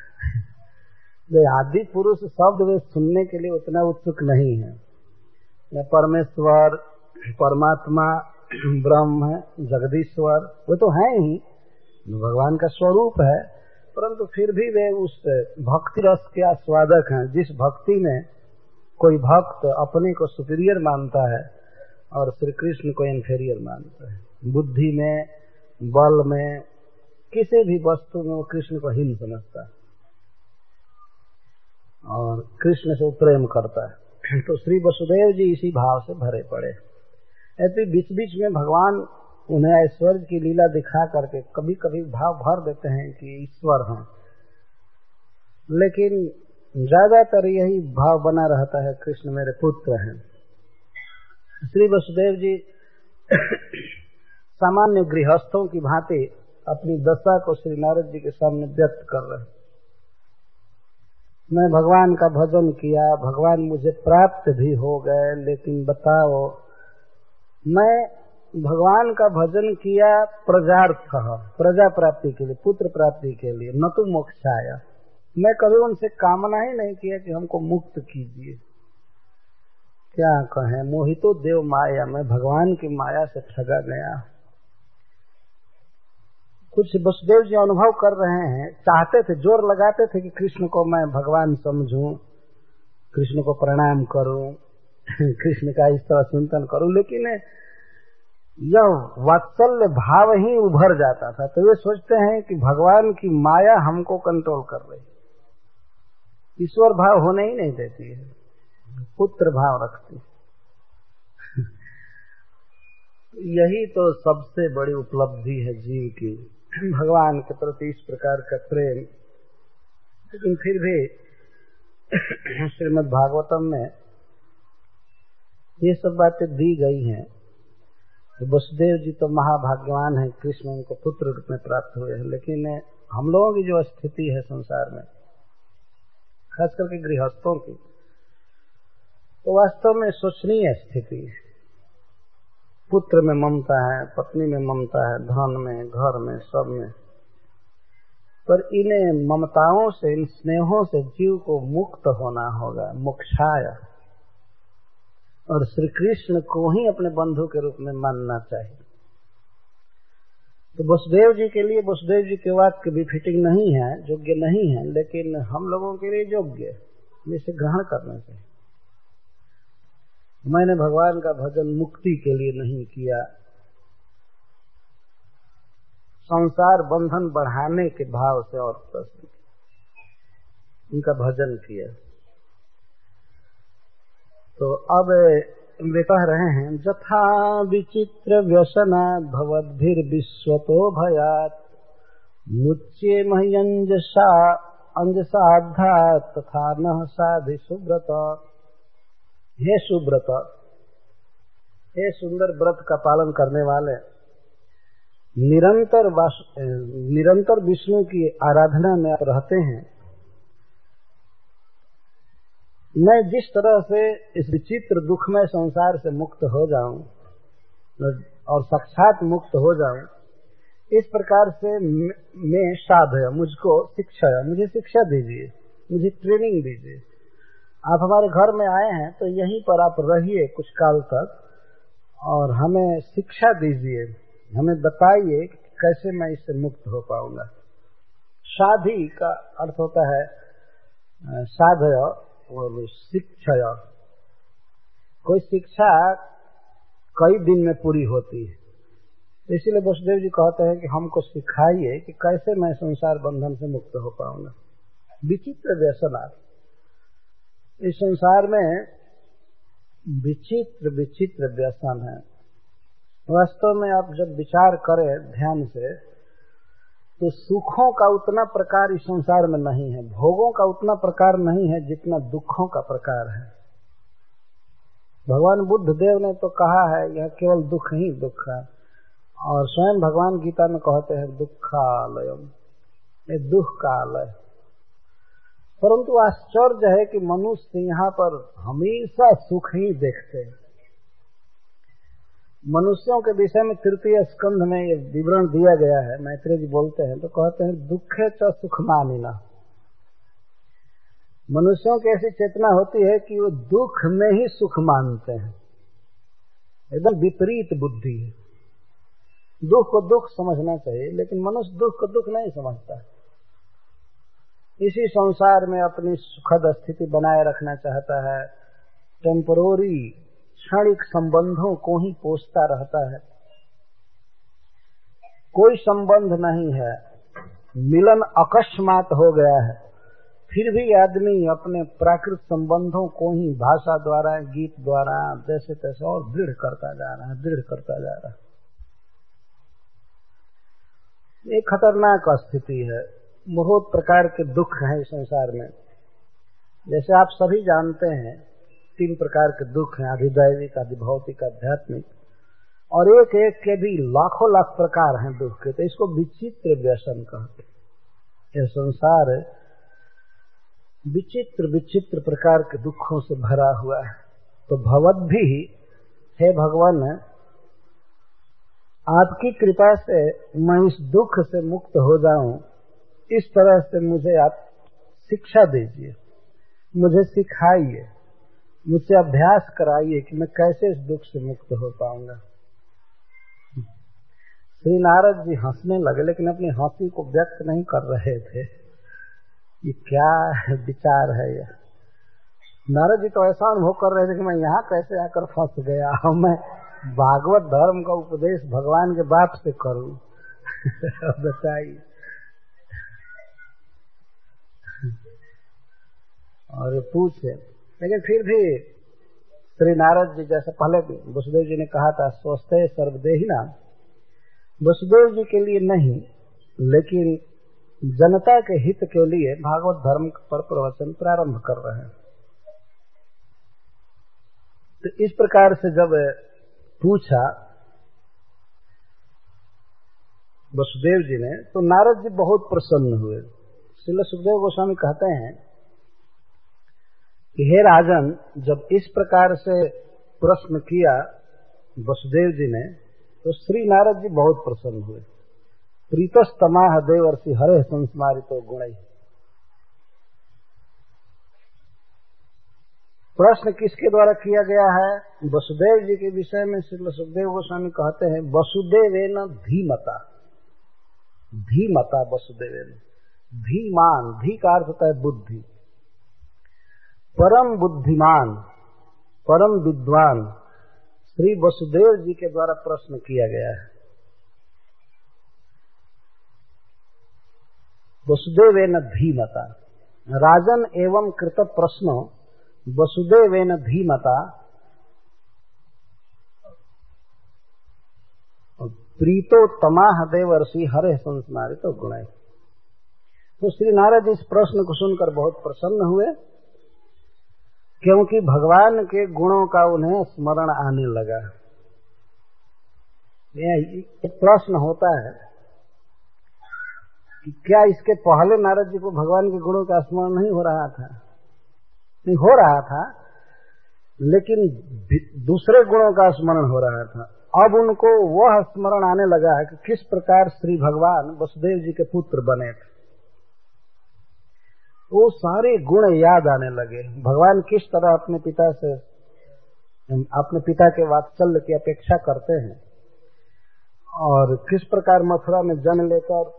आदि पुरुष शब्द वे सुनने के लिए उतना उत्सुक नहीं है। या परमेश्वर, परमात्मा, ब्रह्म, जगदीश्वर, वो तो है ही, भगवान का स्वरूप है, परंतु फिर भी वे उस भक्ति रस के आस्वादक हैं। जिस भक्ति में कोई भक्त अपने को सुपीरियर मानता है और श्री कृष्ण को इन्फीरियर मानता है, बुद्धि में, बल में, किसी भी वस्तु में वो कृष्ण को हीन समझता है और कृष्ण से प्रेम करता है। तो श्री वसुदेव जी इसी भाव से भरे पड़े। ऐसे बीच बीच में भगवान उन्हें ऐश्वर्य की लीला दिखा करके कभी कभी भाव भर देते हैं कि ईश्वर हैं, लेकिन ज्यादातर यही भाव बना रहता है कृष्ण मेरे पुत्र हैं। श्री वसुदेव जी सामान्य गृहस्थों की भांति अपनी दशा को श्री नारद जी के सामने व्यक्त कर रहे हैं। मैं भगवान का भजन किया, भगवान मुझे प्राप्त भी हो गए, लेकिन बताओ मैं भगवान का भजन किया प्रजार्थ, प्रजा प्राप्ति के लिए, पुत्र प्राप्ति के लिए, न तो मोक्षाय। मैं कभी उनसे कामना ही नहीं किया कि हमको मुक्त कीजिए। क्या कहें, मोहितो देव माया, मैं भगवान की माया से ठगा गया। कुछ वसुदेव जी अनुभव कर रहे हैं, चाहते थे, जोर लगाते थे कि कृष्ण को मैं भगवान समझूं, कृष्ण को प्रणाम करूं, कृष्ण का इस तरह चिंतन करूं, लेकिन यह वात्सल्य भाव ही उभर जाता था। तो वे सोचते हैं कि भगवान की माया हमको कंट्रोल कर रही, ईश्वर भाव होने ही नहीं देती है, पुत्र भाव रखती। यही तो सबसे बड़ी उपलब्धि है जीव की, भगवान के प्रति इस प्रकार का प्रेम। लेकिन फिर भी श्रीमद् भागवतम में ये सब बातें दी गई हैं। वसुदेव जी तो महाभाग्यवान है, कृष्ण उनको पुत्र रूप में प्राप्त हुए हैं, लेकिन हम लोगों की जो स्थिति है संसार में, खास करके गृहस्थों की, तो वास्तव में शोचनीय स्थिति है। पुत्र में ममता है, पत्नी में ममता है, धन में, घर में, सब में, पर इन ममताओं से, इन स्नेहों से जीव को मुक्त होना होगा, मोक्षाय, और श्री कृष्ण को ही अपने बंधु के रूप में मानना चाहिए। तो वसुदेव जी के लिए, वसुदेव जी के वाक्य भी फिटिंग नहीं है, योग्य नहीं है, लेकिन हम लोगों के लिए योग्य, इसे ग्रहण करना चाहिए। मैंने भगवान का भजन मुक्ति के लिए नहीं किया, संसार बंधन बढ़ाने के भाव से और प्रश्न उनका भजन किया। तो अब वे कह रहे हैं, जथा विचित्र व्यसनात् भवद्भिर्विश्वतो भयात् मुच्ये मह्यंजसा अंजसाद्धात् तथा नः साधि सुव्रत। हे सुव्रत, हे सुंदर व्रत का पालन करने वाले, निरंतर निरंतर विष्णु की आराधना में आप रहते हैं, मैं जिस तरह से इस विचित्र दुखमय संसार से मुक्त हो जाऊं और साक्षात मुक्त हो जाऊं, इस प्रकार से मैं साधय, मुझको शिक्षा, मुझे शिक्षा दीजिए, मुझे ट्रेनिंग दीजिए। आप हमारे घर में आए हैं तो यहीं पर आप रहिए कुछ काल तक और हमें शिक्षा दीजिए, हमें बताइए कैसे मैं इससे मुक्त हो पाऊंगा। साधी का अर्थ होता है साधय और शिक्षा। कोई शिक्षा कई दिन में पूरी होती है, इसीलिए वसुदेव जी कहते हैं कि हमको सिखाइए कि कैसे मैं संसार बंधन से मुक्त हो पाऊंगा। विचित्र व्यसनात्, इस संसार में विचित्र विचित्र व्यसन है। वास्तव में आप जब विचार करें ध्यान से, तो सुखों का उतना प्रकार इस संसार में नहीं है, भोगों का उतना प्रकार नहीं है जितना दुखों का प्रकार है। भगवान बुद्ध देव ने तो कहा है यह केवल दुख ही दुख है, और स्वयं भगवान गीता में कहते हैं दुखालयम, ये दुख का आलय। परंतु आश्चर्य है कि मनुष्य यहाँ पर हमेशा सुख ही देखते हैं। मनुष्यों के विषय में तृतीय स्कंध में ये विवरण दिया गया है। मैत्रेय जी बोलते हैं तो कहते हैं दुखे च सुखमानिना, मनुष्यों की ऐसी चेतना होती है कि वो दुख में ही सुख मानते हैं। एकदम विपरीत बुद्धि है। दुख को दुख समझना चाहिए, लेकिन मनुष्य दुख को दुख नहीं समझता। इसी संसार में अपनी सुखद स्थिति बनाए रखना चाहता है, टेम्परोरी क्षणिक संबंधों को ही पोषता रहता है। कोई संबंध नहीं है, मिलन अकस्मात हो गया है, फिर भी आदमी अपने प्राकृत संबंधों को ही भाषा द्वारा, गीत द्वारा, जैसे तैसे और दृढ़ करता जा रहा है, दृढ़ करता जा रहा है। एक खतरनाक स्थिति है। बहुत प्रकार के दुख हैं इस संसार में। जैसे आप सभी जानते हैं तीन प्रकार के दुख हैं, अधिदैविक, अधिभौतिक, आध्यात्मिक, और एक एक के भी लाखों लाख प्रकार हैं दुख के। तो इसको विचित्र व्यसन कहते हैं। यह संसार विचित्र विचित्र प्रकार के दुखों से भरा हुआ है। तो भवद भी, हे भगवान, आपकी कृपा से मैं इस दुख से मुक्त हो जाऊं, इस तरह से मुझे आप शिक्षा दीजिए, मुझे सिखाइए, मुझसे अभ्यास कराइए कि मैं कैसे इस दुख से मुक्त हो पाऊंगा। श्री नारद जी हंसने लगे, लेकिन अपनी हंसी को व्यक्त नहीं कर रहे थे। ये क्या विचार है यह? नारद जी तो ऐसा अनुभव कर रहे थे कि मैं यहाँ कैसे आकर फंस गया, मैं भागवत धर्म का उपदेश भगवान के बाप से करूं। बताइए। और पूछे, लेकिन फिर भी श्री नारद जी, जैसे पहले वसुदेव जी ने कहा था, स्वस्थ सर्वदेहिना, वसुदेव जी के लिए नहीं लेकिन जनता के हित के लिए भागवत धर्म पर प्रवचन प्रारंभ कर रहे हैं। तो इस प्रकार से जब पूछा वसुदेव जी ने, तो नारद जी बहुत प्रसन्न हुए। श्रील सुखदेव गोस्वामी कहते हैं कि हे राजन, जब इस प्रकार से प्रश्न किया वसुदेव जी ने, तो श्री नारद जी बहुत प्रसन्न हुए। प्रीतस्तमाह देवर्षि हरे संस्मारितो गुणै। प्रश्न किसके द्वारा किया गया है? वसुदेव जी के विषय में श्री सुखदेव गोस्वामी कहते हैं, वसुदेवेन धीमता। धीमता वसुदेवेन, धीमान, धी का अर्थ होता है बुद्धि। परम बुद्धिमान, परम विद्वान श्री वसुदेव जी के द्वारा प्रश्न किया गया है। वसुदेवेन धीमता, राजन एवं कृत प्रश्नो वसुदेवेन धीमता प्रीतो तमाह देवर्षि हरे संस्मारितो गुणै। तो श्री नारद इस प्रश्न को सुनकर बहुत प्रसन्न हुए, क्योंकि भगवान के गुणों का उन्हें स्मरण आने लगा। एक प्रश्न होता है कि क्या इसके पहले नारद जी को भगवान के गुणों का स्मरण नहीं हो रहा था? नहीं हो रहा था, लेकिन दूसरे गुणों का स्मरण हो रहा था। अब उनको वह स्मरण आने लगा है कि किस प्रकार श्री भगवान वसुदेव जी के पुत्र बने थे। वो सारे गुण याद आने लगे। भगवान किस तरह अपने पिता से, अपने पिता के वात्सल्य की अपेक्षा करते हैं, और किस प्रकार मथुरा में जन्म लेकर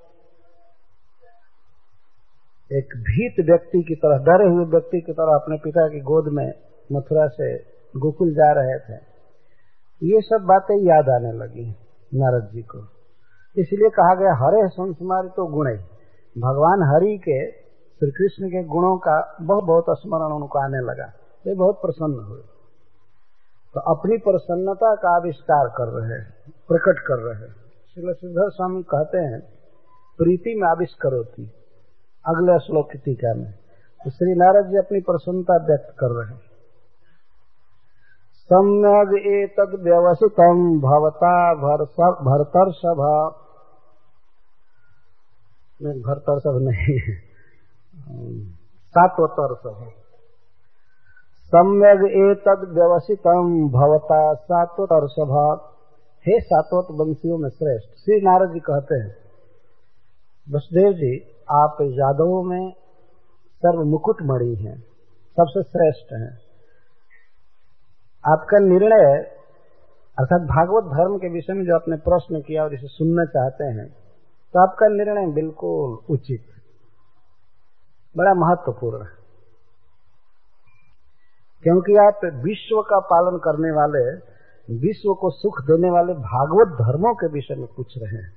एक भीत व्यक्ति की तरह, डरे हुए व्यक्ति की तरह अपने पिता की गोद में मथुरा से गोकुल जा रहे थे। ये सब बातें याद आने लगी नारद जी को। इसलिए कहा गया हरे संस्मारितो गुणै। भगवान हरि के, श्री कृष्ण के गुणों का बहुत बहुत स्मरण उनको आने लगा। वे बहुत प्रसन्न हुए। तो अपनी प्रसन्नता का आविष्कार कर रहे हैं, प्रकट कर रहे हैं। श्रील श्रीधर स्वामी कहते हैं, प्रीति में आविष्करोति, अगले श्लोक की टीका में। तो श्री नारद जी अपनी प्रसन्नता व्यक्त कर रहे हैं। सम्यग एतद् व्यवसितम् भवता भर्तर्षभ, नहीं भर्तर्षभ नहीं, सात्वतर्षभ। सम्यग एतद् व्यवसितम् भवता सात्वतर्षभ। हे सात्वत वंशियों में श्रेष्ठ। श्री नारद जी कहते हैं, वसुदेव जी आप यादवों में सर्व मुकुटमणि हैं, सबसे श्रेष्ठ हैं। आपका निर्णय, अर्थात भागवत धर्म के विषय में जो आपने प्रश्न किया और इसे सुनना चाहते हैं, तो आपका निर्णय बिल्कुल उचित, बड़ा महत्वपूर्ण है। क्योंकि आप विश्व का पालन करने वाले, विश्व को सुख देने वाले भागवत धर्मों के विषय में पूछ रहे हैं।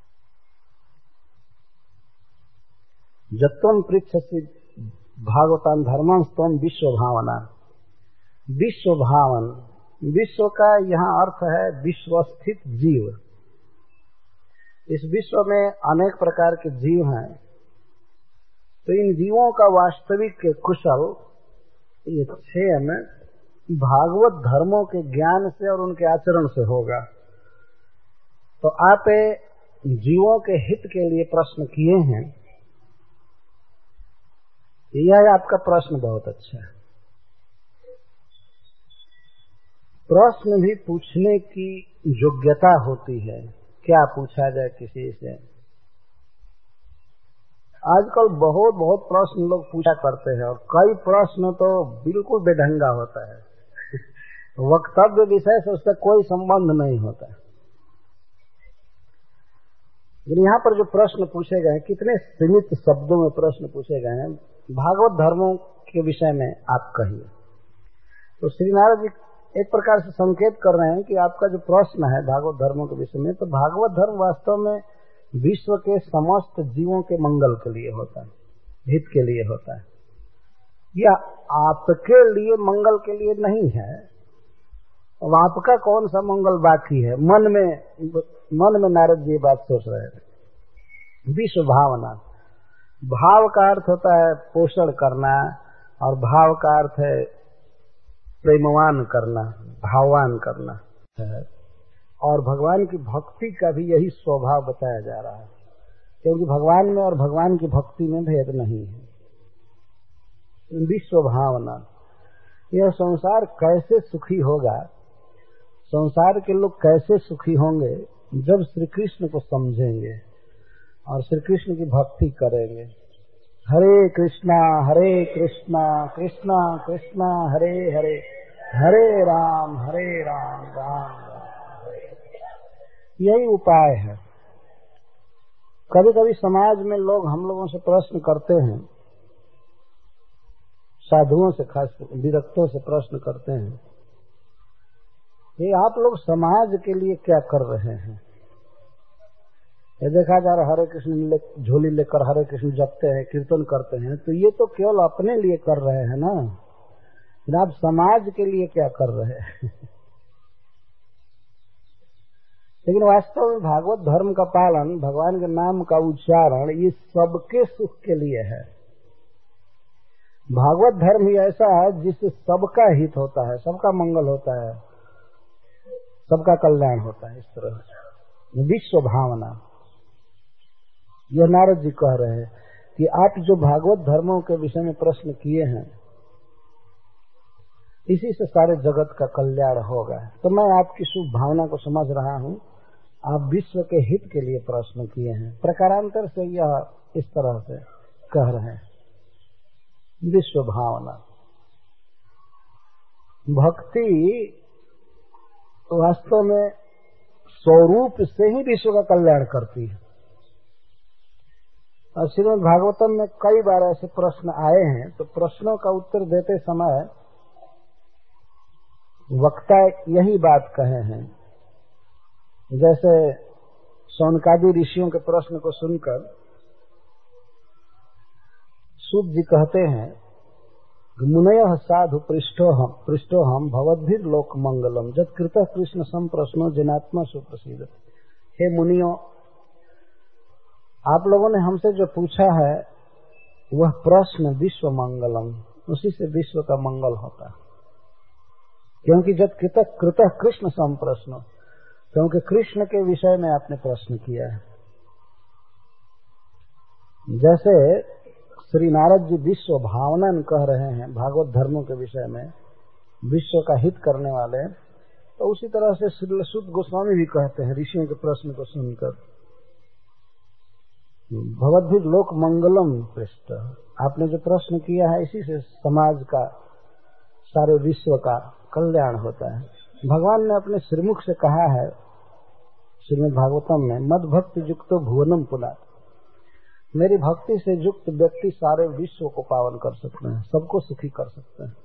जत्वम पृच्छसि भागवतान धर्मं त्वं विश्व भावना। विश्व भावन, विश्व का यहाँ अर्थ है विश्वस्थित जीव। इस विश्व में अनेक प्रकार के जीव हैं, तो इन जीवों का वास्तविक कुशल ये क्षयन भागवत धर्मों के ज्ञान से और उनके आचरण से होगा। तो आप जीवों के हित के लिए प्रश्न किए हैं, यह आपका प्रश्न बहुत अच्छा है। प्रश्न भी पूछने की योग्यता होती है, क्या पूछा जाए किसी से। आजकल बहुत बहुत प्रश्न लोग पूछा करते हैं और कई प्रश्न तो बिल्कुल बेढंगा होता है वक्तव्य विषय से उसका कोई संबंध नहीं होता। लेकिन यहाँ पर जो प्रश्न पूछे गए हैं, कितने सीमित शब्दों में प्रश्न पूछे गए हैं। भागवत धर्मों के विषय में आप कहिए। तो श्री नारद जी एक प्रकार से संकेत कर रहे हैं कि आपका जो प्रश्न है भागवत धर्मों के विषय में, तो भागवत धर्म वास्तव में विश्व के समस्त जीवों के मंगल के लिए होता है, हित के लिए होता है। यह आपके लिए मंगल के लिए नहीं है। अब आपका कौन सा मंगल बाकी है? मन में मन में नारद जी ये बात सोच रहे हैं। विश्व भावना, भाव का अर्थ होता है पोषण करना, और भाव का अर्थ है प्रेमवान करना, भाववान करना है। और भगवान की भक्ति का भी यही स्वभाव बताया जा रहा है, क्योंकि भगवान में और भगवान की भक्ति में भेद नहीं है। विश्व भावना, यह संसार कैसे सुखी होगा, संसार के लोग कैसे सुखी होंगे जब श्री कृष्ण को समझेंगे और श्री कृष्ण की भक्ति करेंगे। हरे कृष्णा हरे कृष्णा कृष्णा कृष्णा हरे हरे, हरे राम हरे राम राम राम हरे। यही उपाय है। कभी कभी समाज में लोग हम लोगों से प्रश्न करते हैं, साधुओं से, खास विरक्तों से प्रश्न करते हैं, ये आप लोग समाज के लिए क्या कर रहे हैं? ये देखा जा रहा हरे कृष्ण ले, झोली लेकर हरे कृष्ण जपते हैं, कीर्तन करते हैं, तो ये तो केवल अपने लिए कर रहे हैं ना, आप समाज के लिए क्या कर रहे हैं? लेकिन वास्तव में भागवत धर्म का पालन, भगवान के नाम का उच्चारण, ये सबके सुख के लिए है। भागवत धर्म ही ऐसा है जिससे सबका हित होता है, सबका मंगल होता है, सबका कल्याण होता है। इस तरह विश्व भावना, यह नारद जी कह रहे हैं कि आप जो भागवत धर्मों के विषय में प्रश्न किए हैं, इसी से सारे जगत का कल्याण होगा। तो मैं आपकी शुभ भावना को समझ रहा हूं, आप विश्व के हित के लिए प्रश्न किए हैं। प्रकारांतर से यह इस तरह से कह रहे हैं। विश्व भावना, भक्ति वास्तव में स्वरूप से ही विश्व का कल्याण करती है। और श्रीमद् भागवतम में कई बार ऐसे प्रश्न आए हैं, तो प्रश्नों का उत्तर देते समय वक्ता यही बात कहे हैं। जैसे शौनकादि ऋषियों के प्रश्न को सुनकर सूत जी कहते हैं, मुनयः साधु पृष्ठोहम पृष्ठोहम भवद्भिर लोक मंगलम जत्कृतः कृष्ण संप्रश्नो जनात्मा सुप्रसिद्ध। हे मुनियों, आप लोगों ने हमसे जो पूछा है वह प्रश्न विश्व मंगलम, उसी से विश्व का मंगल होता है। क्योंकि जत्कृतः कृतः कृष्ण संप्रश्नो, क्योंकि कृष्ण के विषय में आपने प्रश्न किया है। जैसे श्री नारद जी विश्व भावना कह रहे हैं भागवत धर्मों के विषय में, विश्व का हित करने वाले, तो उसी तरह से श्री सुत गोस्वामी भी कहते हैं ऋषियों के प्रश्न को सुनकर, भवद्भिर लोक मंगलम पृष्ठ। आपने जो प्रश्न किया है इसी से समाज का, सारे विश्व का कल्याण होता है। भगवान ने अपने श्रीमुख से कहा है श्रीमद् भागवतम में, मद भक्ति युक्तो भुवनम पुनात्, मेरी भक्ति से युक्त व्यक्ति सारे विश्व को पावन कर सकते हैं, सबको सुखी कर सकते हैं।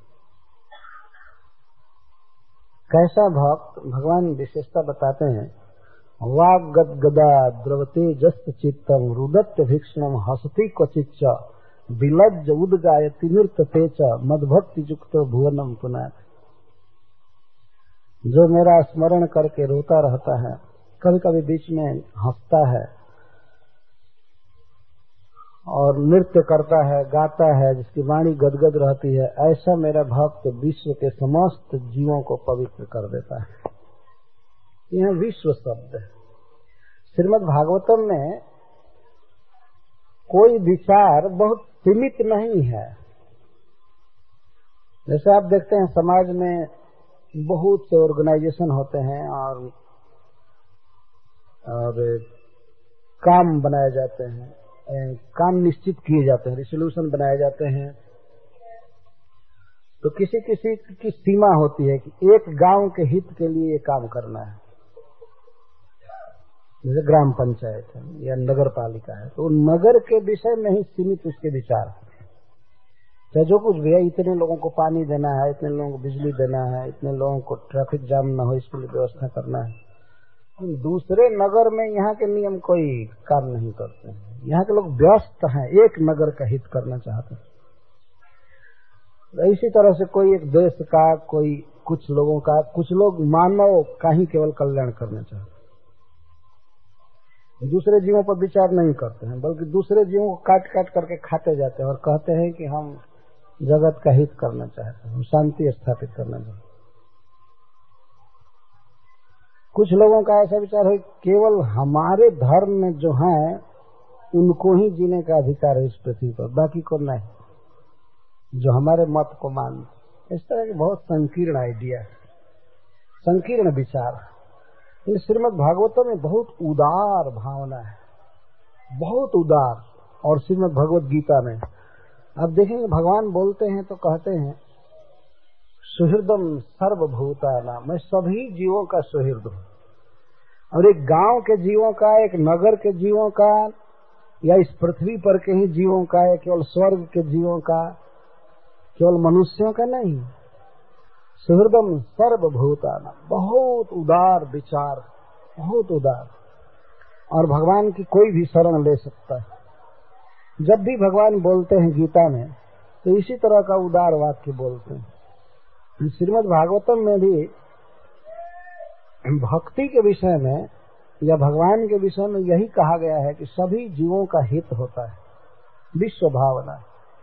कैसा भक्त, भगवान विशेषता बताते हैं, वाग गदगदा द्रवते जस्त चित्तम रुदत्त भिक्षणम हसती क्वचिच्च विलज्ज उदगायति नृत्यते च मदभक्ति युक्तो भुवनम पुनात्। जो मेरा स्मरण करके रोता रहता है, कभी कभी बीच में हंसता है और नृत्य करता है, गाता है, जिसकी वाणी गदगद रहती है, ऐसा मेरा भक्त विश्व के समस्त जीवों को पवित्र कर देता है। यह विश्व शब्द है। श्रीमद् भागवतम में कोई विचार बहुत सीमित नहीं है। जैसे आप देखते हैं समाज में बहुत से ऑर्गेनाइजेशन होते हैं और और काम बनाए जाते हैं, काम निश्चित किए जाते हैं, रिसोल्यूशन बनाए जाते हैं। तो किसी किसी की सीमा होती है कि एक गांव के हित के लिए ये काम करना है। जैसे ग्राम पंचायत है या नगर पालिका है, तो नगर के विषय में ही सीमित उसके विचार है। चाहे जो कुछ भी है, इतने लोगों को पानी देना है, इतने लोगों को बिजली देना है, इतने लोगों को ट्रैफिक जाम न हो इसके लिए व्यवस्था करना है। दूसरे नगर में यहाँ के नियम कोई काम नहीं करते हैं। यहाँ के लोग व्यस्त हैं, एक नगर का हित करना चाहते हैं। इसी तरह से कोई एक देश का, कोई कुछ लोगों का, कुछ लोग मानव का ही केवल कल्याण करना चाहते हैं, दूसरे जीवों पर विचार नहीं करते हैं, बल्कि दूसरे जीवों को काट काट करके खाते जाते हैं और कहते हैं कि हम जगत का हित करना चाहते हैं, हम शांति स्थापित करना चाहते हैं। कुछ लोगों का ऐसा विचार है केवल हमारे धर्म में जो है उनको ही जीने का अधिकार है इस पृथ्वी पर, बाकी को नहीं, जो हमारे मत को मान। इस तरह के बहुत संकीर्ण आइडिया है, संकीर्ण विचार। इस श्रीमद् भागवतम में बहुत उदार भावना है, बहुत उदार। और श्रीमद् भगवत गीता में आप देखेंगे भगवान बोलते हैं तो कहते हैं सुहृदम सर्वभूतानां, मैं सभी जीवों का सुहृद हूं। और एक गांव के जीवों का, एक नगर के जीवों का, या इस पृथ्वी पर के ही जीवों का, या केवल स्वर्ग के जीवों का, केवल मनुष्यों का नहीं। सुहृदम सर्वभूतानां, बहुत उदार विचार, बहुत उदार। और भगवान की कोई भी शरण ले सकता है। जब भी भगवान बोलते हैं गीता में तो इसी तरह का उदार वाक्य बोलते हैं। श्रीमद् भागवतम में भी भक्ति के विषय में या भगवान के विषय में यही कहा गया है कि सभी जीवों का हित होता है, विश्व भावना।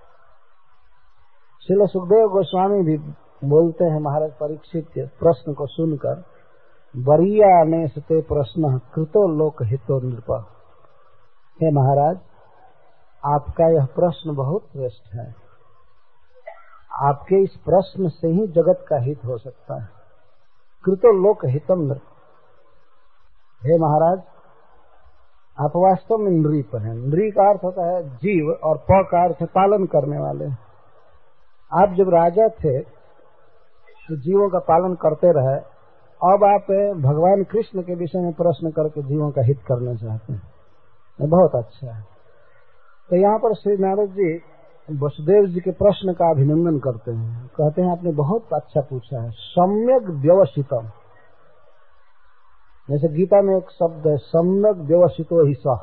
श्रील सुखदेव गोस्वामी भी बोलते हैं महाराज परीक्षित के प्रश्न को सुनकर, वरीया ने सते प्रश्न कृतो लोक हितो नृप। हे महाराज, आपका यह प्रश्न बहुत श्रेष्ठ है, आपके इस प्रश्न से ही जगत का हित हो सकता है। कृतो लोक हितम नृप। हे महाराज, आप वास्तव में नृप हैं। नृ का अर्थ होता है जीव और प का अर्थ पालन करने वाले। आप जब राजा थे तो जीवों का पालन करते रहे, अब आप भगवान कृष्ण के विषय में प्रश्न करके जीवों का हित करना चाहते हैं, बहुत अच्छा है। तो यहाँ पर श्री नारद जी वसुदेव जी के प्रश्न का अभिनंदन करते हैं, कहते हैं आपने बहुत अच्छा पूछा है। सम्यक व्यवसितम, जैसे गीता में एक शब्द है सम्यक व्यवसितो ही सह,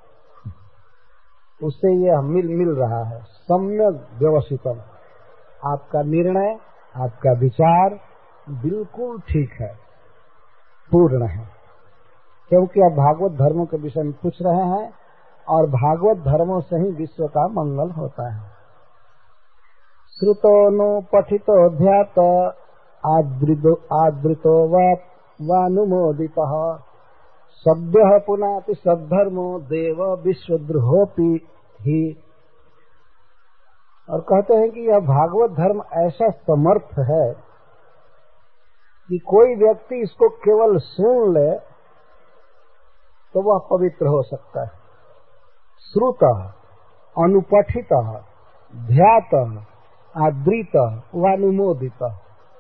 उससे यह मिल मिल रहा है। सम्यक व्यवसितम, आपका निर्णय, आपका विचार बिल्कुल ठीक है, पूर्ण है, क्योंकि आप भागवत धर्मों के विषय में पूछ रहे हैं और भागवत धर्मों से ही विश्व का मंगल होता है। श्रुतो नो पठितो ध्यात आदृतो आदृतो वानुमोदितः सद्यः पुनाति सद्धर्मो देव विश्वद्रोहोपि ही। और कहते हैं कि यह भागवत धर्म ऐसा समर्थ है कि कोई व्यक्ति इसको केवल सुन ले तो वह पवित्र हो सकता है। श्रुतः, अनुपठितः, ध्यातः, आदृतः, वानुमोदितः।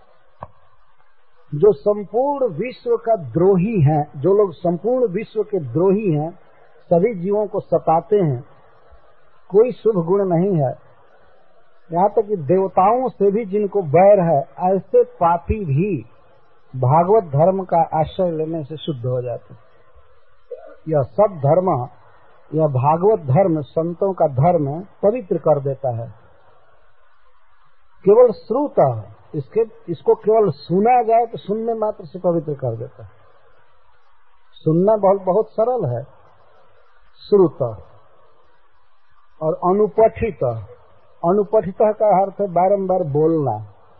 जो संपूर्ण विश्व का द्रोही है, जो लोग संपूर्ण विश्व के द्रोही हैं, सभी जीवों को सताते हैं, कोई शुभ गुण नहीं है, यहाँ तक कि देवताओं से भी जिनको बैर है, ऐसे पापी भी भागवत धर्म का आश्रय लेने से शुद्ध हो जाते। यह सब धर्म, यह भागवत धर्म, संतों का धर्म पवित्र कर देता है। केवल श्रुत, इसके इसको केवल सुना जाए तो सुनने मात्र से पवित्र कर देता है। सुनना बहुत बहुत सरल है, श्रुत, और अनुपठित। अनुपठित का अर्थ है बारंबार बोलना।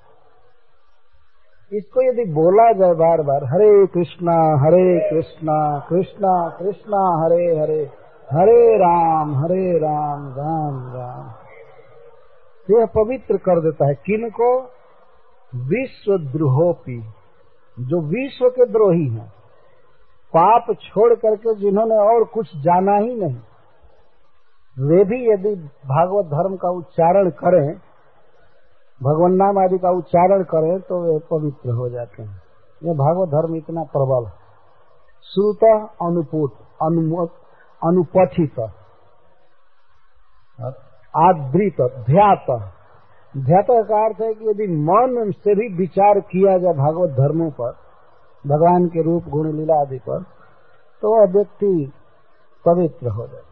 इसको यदि बोला जाए बार बार, हरे कृष्णा हरे कृष्णा कृष्णा कृष्णा हरे हरे, हरे राम हरे राम राम राम, यह पवित्र कर देता है। किनको? विश्व द्रोहोपी, जो विश्व के द्रोही हैं, पाप छोड़ करके जिन्होंने और कुछ जाना ही नहीं, वे भी यदि भागवत धर्म का उच्चारण करें, भगवान नाम आदि का उच्चारण करें, तो वे पवित्र हो जाते हैं। यह भागवत धर्म इतना प्रबल है। श्रुत, अनुपूत, अनुपठित, आदृत, ध्यात। ध्यात का अर्थ है कि यदि मन से भी विचार किया जाए भागवत धर्मों पर, भगवान के रूप गुण लीला आदि पर, तो वह व्यक्ति पवित्र हो जाता है।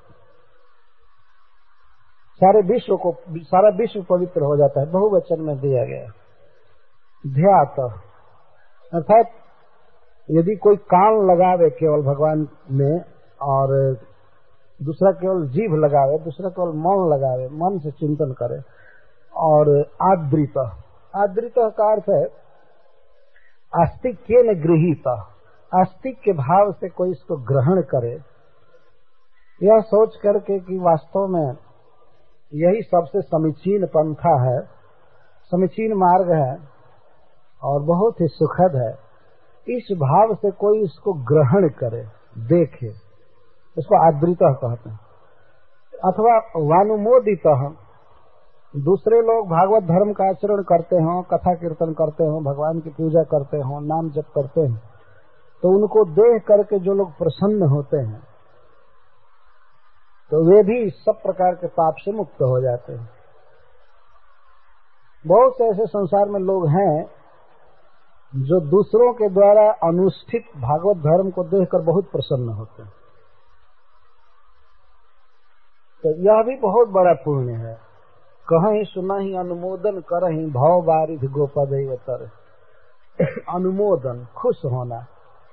सारे विश्व को, सारा विश्व पवित्र हो जाता है। बहुवचन में दिया गया ध्यात, अर्थात यदि कोई कान लगावे केवल भगवान में, और दूसरा केवल जीभ लगावे, दूसरा केवल मन लगावे, मन से चिंतन करे, और आदृत, आदृत का अर्थ है आस्तिक्य न गृहीत, आस्तिक के भाव से कोई इसको ग्रहण करे, यह सोच करके कि वास्तव में यही सबसे समीचीन पंथा है, समीचीन मार्ग है और बहुत ही सुखद है, इस भाव से कोई इसको ग्रहण करे, देखे, इसको आदृत कहते हैं। अथवा वानुमोदित, दूसरे लोग भागवत धर्म का आचरण करते हों, कथा कीर्तन करते हों, भगवान की पूजा करते हों, नाम जप करते हैं, तो उनको देख करके जो लोग प्रसन्न होते हैं, तो वे भी सब प्रकार के पाप से मुक्त हो जाते हैं। बहुत से ऐसे संसार में लोग हैं जो दूसरों के द्वारा अनुष्ठित भागवत धर्म को देखकर बहुत प्रसन्न होते हैं, तो यह भी बहुत बड़ा पुण्य है। कहीं सुनहि अनुमोदन करहि, भव बारिध गोपद तर। अनुमोदन, खुश होना।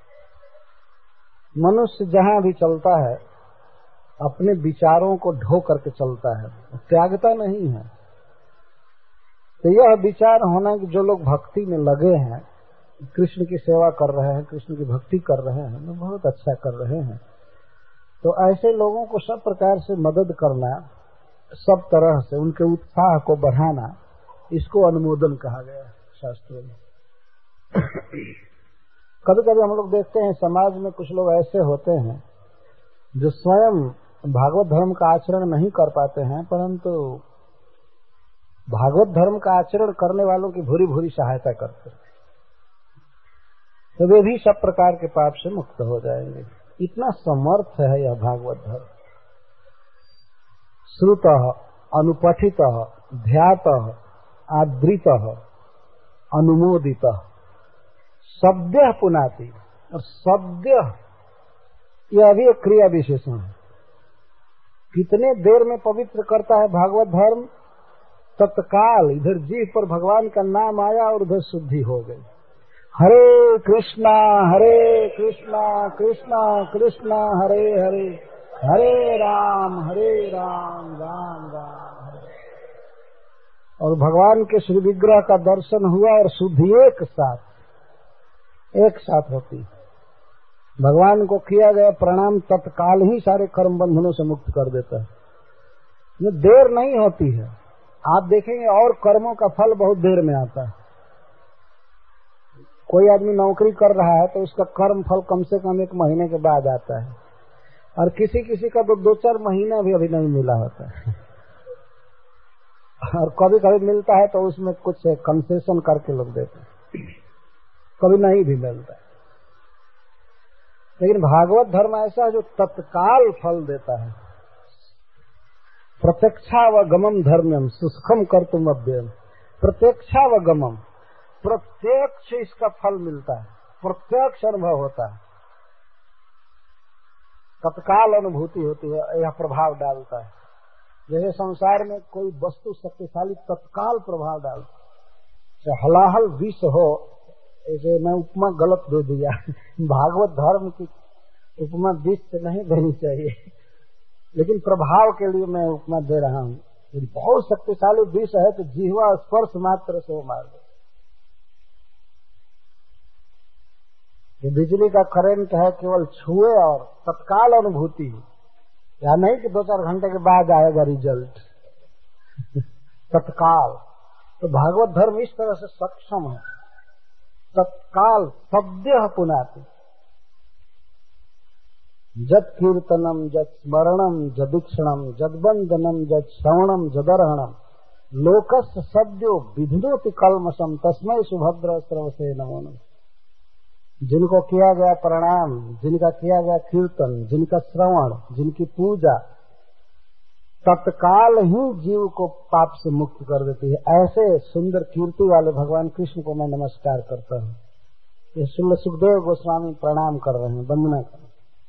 मनुष्य जहां भी चलता है अपने विचारों को ढो करके चलता है, त्यागता नहीं है। तो यह विचार होना कि जो लोग भक्ति में लगे हैं, कृष्ण की सेवा कर रहे हैं, कृष्ण की भक्ति कर रहे हैं, वो बहुत अच्छा कर रहे हैं, तो ऐसे लोगों को सब प्रकार से मदद करना, सब तरह से उनके उत्साह को बढ़ाना, इसको अनुमोदन कहा गया है शास्त्रों में। कभी कभी हम लोग देखते हैं समाज में कुछ लोग ऐसे होते हैं जो स्वयं भागवत धर्म का आचरण नहीं कर पाते हैं, परंतु भागवत धर्म का आचरण करने वालों की भूरी भूरी सहायता करते हैं, तो वे भी सब प्रकार के पाप से मुक्त हो जाएंगे। इतना समर्थ है यह भागवत धर्म। श्रुतः, अनुपठितः, ध्यातः, आदृतः, अनुमोदितः, सद्यः पुनाति। और सद्यः यह भी एक क्रिया विशेषण है। कितने देर में पवित्र करता है भागवत धर्म? तत्काल इधर जीभ पर भगवान का नाम आया और उधर शुद्धि हो गई। हरे कृष्णा हरे कृष्णा कृष्णा कृष्णा हरे हरे, हरे राम हरे राम राम राम हरे। और भगवान के श्री विग्रह का दर्शन हुआ और शुद्धि एक साथ एक साथ होती। भगवान को किया गया प्रणाम तत्काल ही सारे कर्म बंधनों से मुक्त कर देता है, ये देर नहीं होती है। आप देखेंगे और कर्मों का फल बहुत देर में आता है। कोई आदमी नौकरी कर रहा है तो उसका कर्म फल कम से कम एक महीने के बाद आता है, और किसी किसी का तो दो चार महीना भी अभी नहीं मिला होता है, और कभी कभी मिलता है तो उसमें कुछ कंसेशन करके लोग देते हैं, कभी नहीं भी मिलता है। लेकिन भागवत धर्म ऐसा है जो तत्काल फल देता है। प्रत्यक्षावगमम धर्म्यम सुखम कर्तुम अव्ययम। प्रत्यक्षावगमम, प्रत्यक्ष इसका फल मिलता है, प्रत्यक्ष अनुभव होता है, तत्काल अनुभूति होती है, यह प्रभाव डालता है। जैसे संसार में कोई वस्तु शक्तिशाली तत्काल प्रभाव डालता है, चाहे हलाहल विष हो, ऐसे मैं उपमा गलत दे दिया। भागवत धर्म की उपमा विष से नहीं देनी चाहिए, लेकिन प्रभाव के लिए मैं उपमा दे रहा हूँ। यदि बहुत शक्तिशाली विष है तो जिह्वा स्पर्श मात्र से वो मार दे। ये बिजली का करंट है, केवल छुए और तत्काल अनुभूति है, या नहीं कि दो चार घंटे के बाद आएगा रिजल्ट तत्काल। तो भागवत धर्म इस तरह से सक्षम है, तत्काल सद्यः पुनाति। जद कीर्तनम जद स्मरणम जदीक्षणम जदबंदनम जद श्रवणम जदर्हणम लोकस्य सद्यो विधुनोति कल्मषम तस्मै सुभद्र स्रवसे नमो नमः। जिनको किया गया प्रणाम, जिनका किया गया कीर्तन, जिनका श्रवण, जिनकी पूजा तत्काल ही जीव को पाप से मुक्त कर देती है, ऐसे सुंदर कीर्ति वाले भगवान कृष्ण को मैं नमस्कार करता हूँ। ये श्रील सुखदेव गोस्वामी प्रणाम कर रहे हैं, वंदना कर।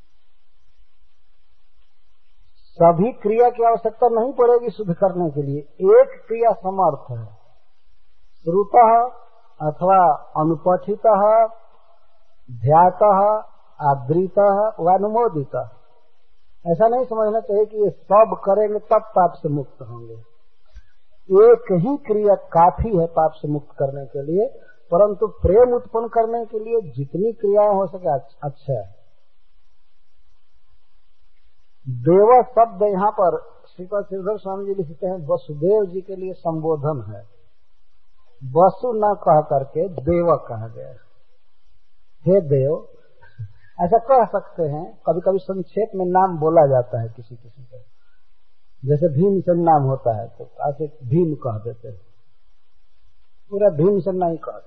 सभी क्रिया की आवश्यकता नहीं पड़ेगी शुद्ध करने के लिए, एक क्रिया समर्थ है। श्रुतः अथवा अनुपठितः ध्यातः आदृतः व अनुमोदितः। ऐसा नहीं समझना चाहिए कि ये सब करेंगे तब पाप से मुक्त होंगे। एक ही क्रिया काफी है पाप से मुक्त करने के लिए, परंतु प्रेम उत्पन्न करने के लिए जितनी क्रियाएं हो सके अच्छा है। देव शब्द यहाँ पर श्रीपाद श्रीधर स्वामी जी लिखते हैं वसुदेव जी के लिए संबोधन है। वसु न कह करके देव कहा गया। हे देव ऐसा कह सकते हैं। कभी कभी संक्षेप में नाम बोला जाता है किसी किसी का, जैसे भीम से नाम होता है तो ऐसे भीम कह देते हैं, पूरा भीम से नहीं कहते।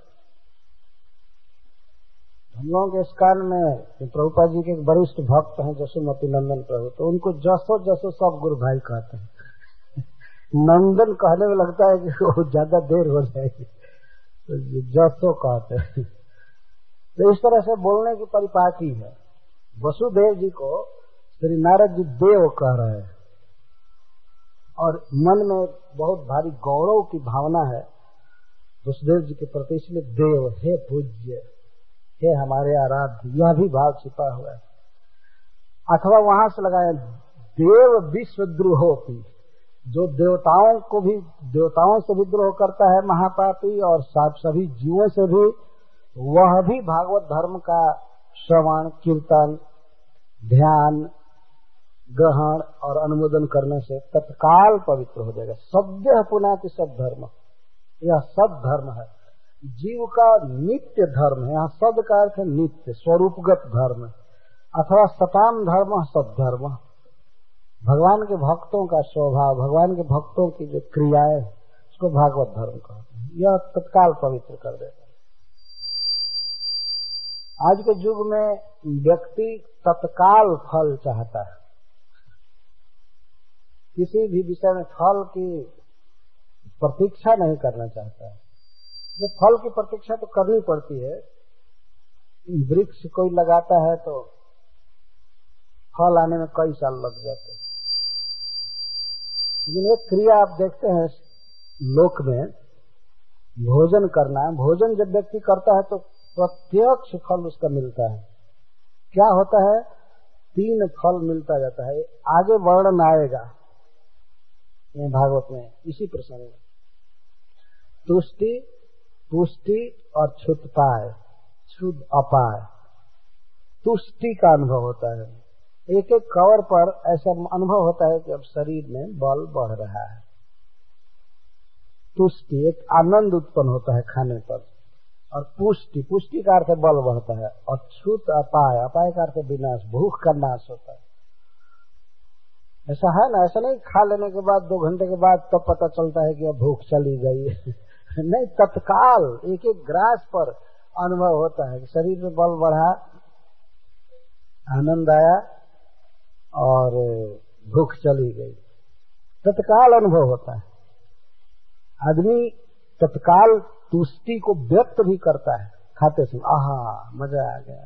हम लोगों के इस कान में प्रभुपाद जी के एक वरिष्ठ भक्त हैं जसोमती नंदन प्रभु, तो उनको जसो जसो सब गुरु भाई कहते हैं। नंदन कहने में लगता है कि वो ज्यादा देर हो जाएगी, तो जसो कहते हैं। तो इस तरह से बोलने की परिपाटी है। वसुदेव जी को श्री नारद जी देव कह रहे हैं और मन में बहुत भारी गौरव की भावना है वसुदेव जी के प्रति, इसलिए देव, हे पूज्य, हे हमारे आराध्य, यह भी भाव छिपा हुआ है। अथवा वहां से लगाए देव विश्वद्रोहोपि, जो देवताओं को भी देवताओं से भी द्रोह करता है महापापी, और साथ सभी जीवों से भी, वह भी भागवत धर्म का श्रवण कीर्तन ध्यान ग्रहण और अनुमोदन करने से तत्काल पवित्र हो जाएगा। सद्यः पुनाति सद्धर्म, यह सद्धर्म है, जीव का नित्य धर्म है। यहाँ सद का अर्थ है नित्य स्वरूपगत धर्म, अथवा सताम धर्म सद्धर्म, भगवान के भक्तों का स्वभाव, भगवान के भक्तों की जो क्रियाएं, उसको भागवत धर्म कहते हैं। यह तत्काल पवित्र कर देता है। आज के युग में व्यक्ति तत्काल फल चाहता है, किसी भी विषय में फल की प्रतीक्षा नहीं करना चाहता है। जो फल की प्रतीक्षा तो करनी पड़ती है, वृक्ष कोई लगाता है तो फल आने में कई साल लग जाते हैं, लेकिन एक क्रिया आप देखते हैं लोक में, भोजन करना, भोजन जब व्यक्ति करता है तो प्रत्यक्ष फल उसका मिलता है। क्या होता है, तीन फल मिलता जाता है। आगे वर्णन आएगा ये भागवत में इसी प्रसंग में। तुष्टि, पुष्टि और क्षुत्पाय, क्षुद अपाय। तुष्टि का अनुभव होता है, एक एक कवर पर ऐसा अनुभव होता है कि अब शरीर में बल बढ़ रहा है। तुष्टि, एक आनंद उत्पन्न होता है खाने पर। और पुष्टि, पुष्टि का अर्थ बल बढ़ता है। और क्षुत अपाय, अपाय का अर्थ विनाश, भूख का नाश होता है। ऐसा है ना, ऐसा नहीं खा लेने के बाद दो घंटे के बाद तब तो पता चलता है कि अब भूख चली गई नहीं, तत्काल एक एक ग्रास पर अनुभव होता है कि शरीर में बल बढ़ा, आनंद आया और भूख चली गई। तत्काल अनुभव होता है। आदमी तत्काल तुष्टि को व्यक्त भी करता है खाते समय, आहा मजा आ गया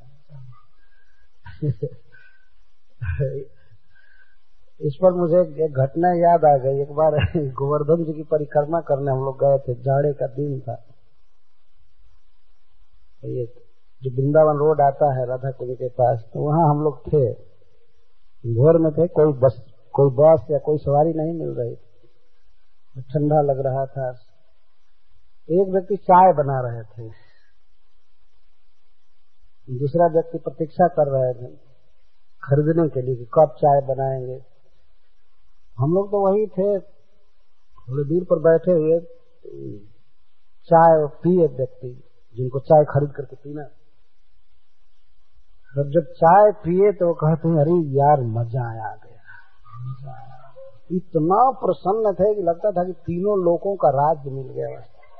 इस पर मुझे एक घटना याद आ गई। एक बार गोवर्धन जी की परिक्रमा करने हम लोग गए थे, जाड़े का दिन था। ये जो वृंदावन रोड आता है राधा कुंज के पास, तो वहाँ हम लोग थे, भोर में थे, कोई बस कोई बस या कोई सवारी नहीं मिल रही, ठंडा लग रहा था। एक व्यक्ति चाय बना रहे थे, दूसरा व्यक्ति प्रतीक्षा कर रहे थे खरीदने के लिए कि कब चाय बनाएंगे। हम लोग तो वही थे, थोड़ी दूर पर बैठे हुए, चाय पिए व्यक्ति जिनको चाय खरीद करके पीना। और जब चाय पिए तो कहते हैं, अरे यार मजा आ गया, इतना प्रसन्न थे कि लगता था कि तीनों लोगों का राज्य मिल गया।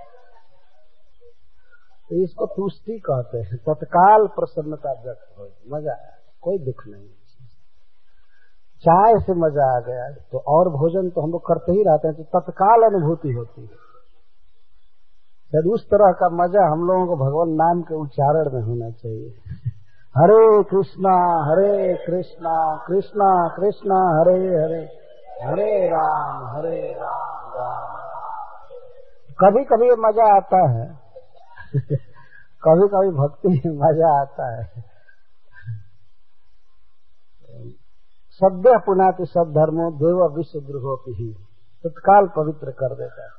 तो इसको तुष्टि कहते हैं, तत्काल प्रसन्नता व्यक्त हो, मजा आया, कोई दुख नहीं। चाय से मजा आ गया तो और भोजन तो हम लोग करते ही रहते हैं, तो तत्काल अनुभूति होती है। शायद उस तरह का मजा हम लोगों को भगवान नाम के उच्चारण में होना चाहिए। हरे कृष्णा हरे कृष्णा कृष्णा कृष्णा हरे हरे, हरे राम हरे राम राम। कभी कभी मजा आता है कभी कभी भक्ति में मजा आता है। सद्य पुनाति सब धर्मो देव विश्व द्रोहोपि ही, तत्काल पवित्र कर देता है।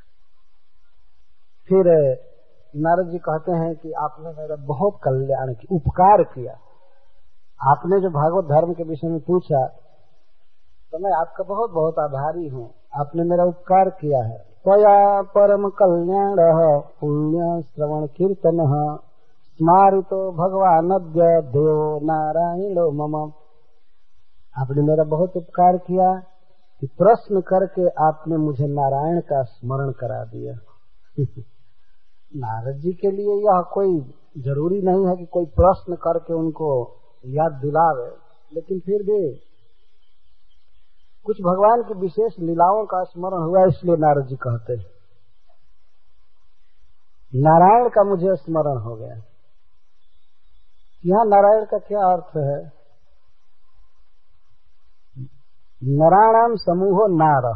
फिर नारद जी कहते हैं कि आपने मेरा बहुत कल्याण किया, उपकार किया। आपने जो भागवत धर्म के विषय में पूछा तो मैं आपका बहुत बहुत आभारी हूँ, आपने मेरा उपकार किया है। त्वया परम कल्याण पुण्य श्रवण कीर्तन स्मारितो भगवानद्य देव नारायणो मम। आपने मेरा बहुत उपकार किया कि प्रश्न करके आपने मुझे नारायण का स्मरण करा दिया। नारद जी के लिए यह कोई जरूरी नहीं है कि कोई प्रश्न करके उनको याद दिलावे, लेकिन फिर भी कुछ भगवान की विशेष लीलाओं का स्मरण हुआ, इसलिए नारद जी कहते हैं नारायण का मुझे स्मरण हो गया। यहाँ नारायण का क्या अर्थ है? नराणाम समूहो नार,